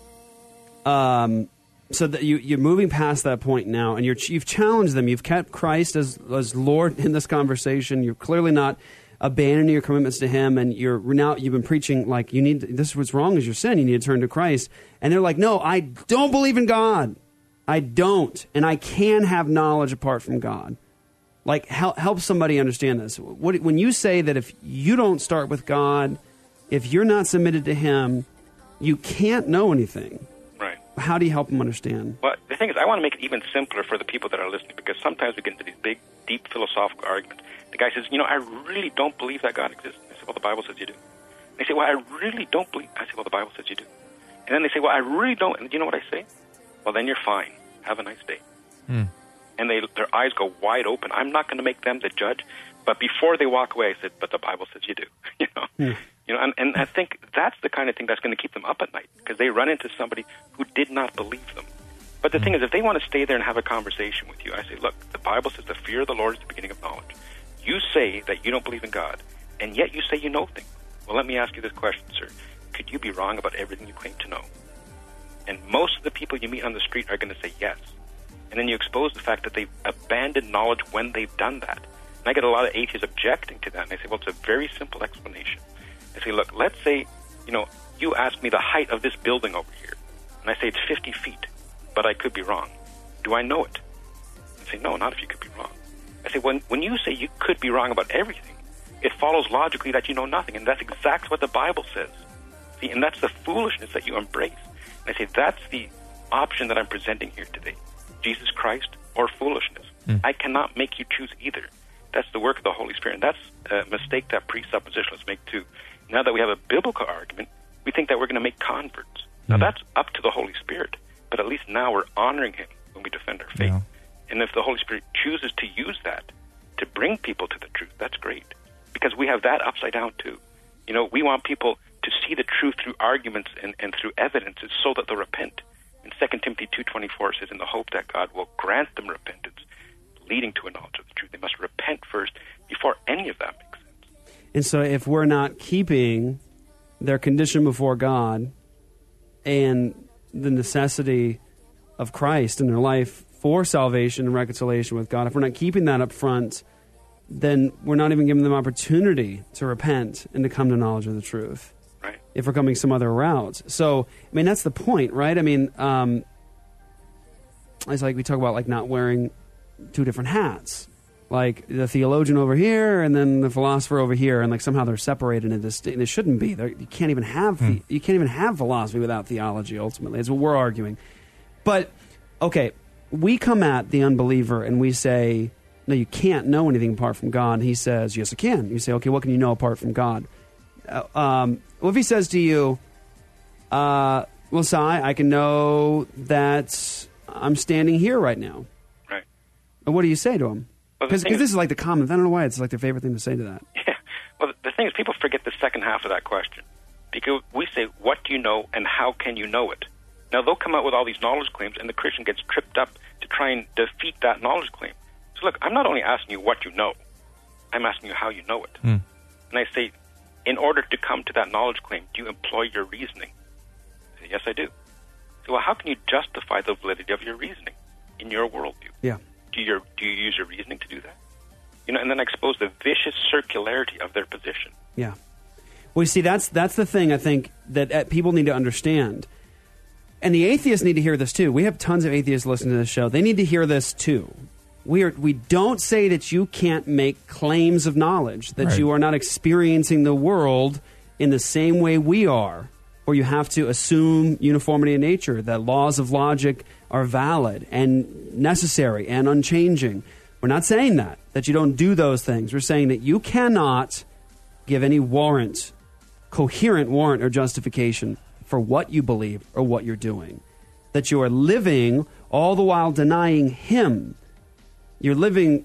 So that you're moving past that point now, and you've challenged them. You've kept Christ as Lord in this conversation. You're clearly not abandoning your commitments to him, and you've been preaching like this is what's wrong is your sin. You need to turn to Christ. And they're like, no, I don't believe in God. I don't, and I can have knowledge apart from God. Like, help somebody understand this. When you say that if you don't start with God, if you're not submitted to him, you can't know anything. Right. How do you help them understand? Well, the thing is, I want to make it even simpler for the people that are listening, because sometimes we get into these big, deep philosophical arguments. The guy says, I really don't believe that God exists. I say, well, the Bible says you do. And they say, well, I really don't believe. I say, well, the Bible says you do. And then they say, well, I really don't. And you know what I say? Well, then you're fine. Have a nice day. And their eyes go wide open. I'm not going to make them the judge. But before they walk away, I said, but the Bible says you do. And I think that's the kind of thing that's going to keep them up at night, because they run into somebody who did not believe them. But the thing is, if they want to stay there and have a conversation with you, I say, look, the Bible says the fear of the Lord is the beginning of knowledge. You say that you don't believe in God, and yet you say you know things. Well, let me ask you this question, sir. Could you be wrong about everything you claim to know? And most of the people you meet on the street are going to say yes. And then you expose the fact that they've abandoned knowledge when they've done that. And I get a lot of atheists objecting to that. And I say, well, it's a very simple explanation. I say, look, let's say, you ask me the height of this building over here. And I say it's 50 feet, but I could be wrong. Do I know it? I say, no, not if you could be wrong. I say, when you say you could be wrong about everything, it follows logically that you know nothing. And that's exactly what the Bible says. See, and that's the foolishness that you embrace. And I say, that's the option that I'm presenting here today. Jesus Christ or foolishness. I cannot make you choose either. That's the work of the Holy Spirit. And that's a mistake that presuppositionalists make too. Now that we have a biblical argument, we think that we're going to make converts. Now that's up to the Holy Spirit. But at least now we're honoring him when we defend our faith. Yeah. And if the Holy Spirit chooses to use that to bring people to the truth, that's great. Because we have that upside down too. We want people to see the truth through arguments and through evidences so that they'll repent. And 2 Timothy 2:24 says, in the hope that God will grant them repentance, leading to a knowledge of the truth. They must repent first before any of that makes sense. And so if we're not keeping their condition before God and the necessity of Christ in their life for salvation and reconciliation with God, if we're not keeping that up front, then we're not even giving them opportunity to repent and to come to knowledge of the truth. Right. If we're coming some other route. So, that's the point, right? It's like we talk about not wearing two different hats. Like the theologian over here and then the philosopher over here, and somehow they're separated into distinct. They shouldn't be. You can't even have you can't even have philosophy without theology. Ultimately, is what we're arguing. But okay, we come at the unbeliever and we say, no, you can't know anything apart from God. And he says, yes, I can. You say, okay, what can you know apart from God? Well, if he says to you, Well, Si, I can know that I'm standing here right now. Right. And what do you say to him? Because Well, this is like the common. I don't know why it's like their favorite thing to say to that. Yeah. Well, the thing is, people forget the second half of that question. Because we say, what do you know and how can you know it? Now, they'll come out with all these knowledge claims, and the Christian gets tripped up to try and defeat that knowledge claim. So, look, I'm not only asking you what you know, I'm asking you how you know it. And I say, in order to come to that knowledge claim, do you employ your reasoning? I say, yes, I do. So, well, how can you justify the validity of your reasoning in your worldview? Yeah. Do you use your reasoning to do that? You know, and then I expose the vicious circularity of their position. Yeah. Well, you see, that's the thing I think that people need to understand. And the atheists need to hear this too. We have tons of atheists listening to this show. They need to hear this too. We don't say that you can't make claims of knowledge, that you are not experiencing the world in the same way we are, or you have to assume uniformity in nature, that laws of logic are valid and necessary and unchanging. We're not saying that you don't do those things. We're saying that you cannot give any coherent warrant or justification for what you believe or what you're doing. That you are living all the while denying Him. You're living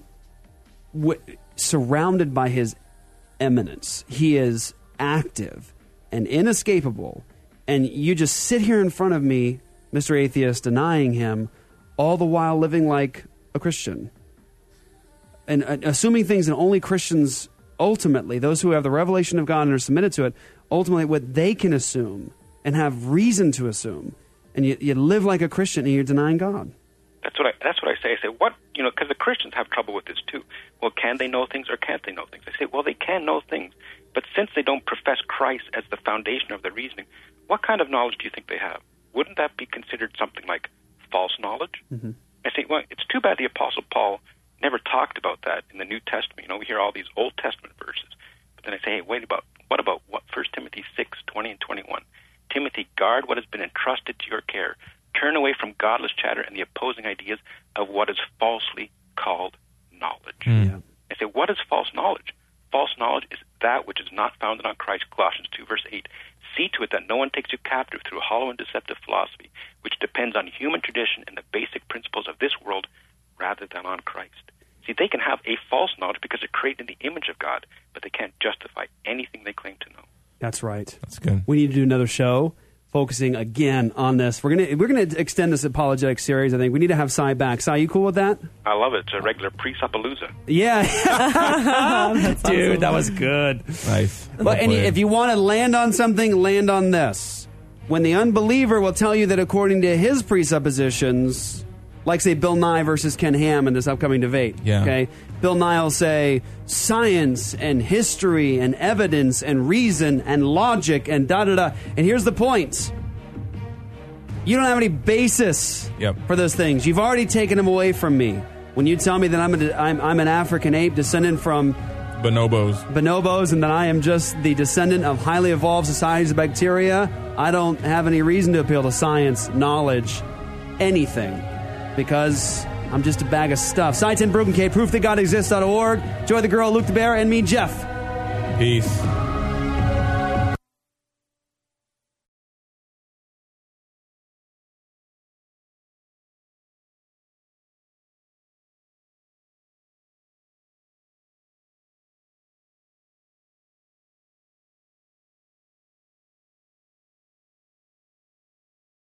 surrounded by His eminence. He is active and inescapable. And you just sit here in front of me, Mr. Atheist, denying Him, all the while living like a Christian. And assuming things that only Christians, ultimately, those who have the revelation of God and are submitted to it, ultimately what they can assume and have reason to assume. And you live like a Christian and you're denying God. That's what I say. I say, what, because the Christians have trouble with this too. Well, can they know things or can't they know things? I say, well, they can know things, but since they don't profess Christ as the foundation of their reasoning, what kind of knowledge do you think they have? Wouldn't that be considered something like false knowledge? Mm-hmm. I say, well, it's too bad the Apostle Paul never talked about that in the New Testament. We hear all these Old Testament verses, but then I say, hey, what about 1 Timothy 6:20 and 21? Timothy, guard what has been entrusted to your care. Turn away from godless chatter and the opposing ideas of what is falsely called knowledge. Yeah. I say, what is false knowledge? False knowledge is that which is not founded on Christ, Colossians 2, verse 8. See to it that no one takes you captive through hollow and deceptive philosophy, which depends on human tradition and the basic principles of this world rather than on Christ. See, they can have a false knowledge because they're created in the image of God, but they can't justify anything they claim to know. That's right. That's good. We need to do another show focusing again on this. We're gonna extend this apologetic series. I think we need to have Cy back. Cy, you cool with that? I love it. It's a regular pre-suppalooza. Yeah, That's dude, awesome. that was good. Nice. But if you want to land on something, land on this. When the unbeliever will tell you that according to his presuppositions, like say Bill Nye versus Ken Ham in this upcoming debate. Yeah. Okay, Bill Nye will say science and history and evidence and reason and logic and da-da-da. And here's the point. You don't have any basis for those things. You've already taken them away from me. When you tell me that I'm an African ape descendant from bonobos and that I am just the descendant of highly evolved societies of bacteria, I don't have any reason to appeal to science, knowledge, anything. Because I'm just a bag of stuff. Cy Ten Bruggencay, proofthatgodexists.org. Joy the Girl, Luke the Bear, and me, Jeff. Peace.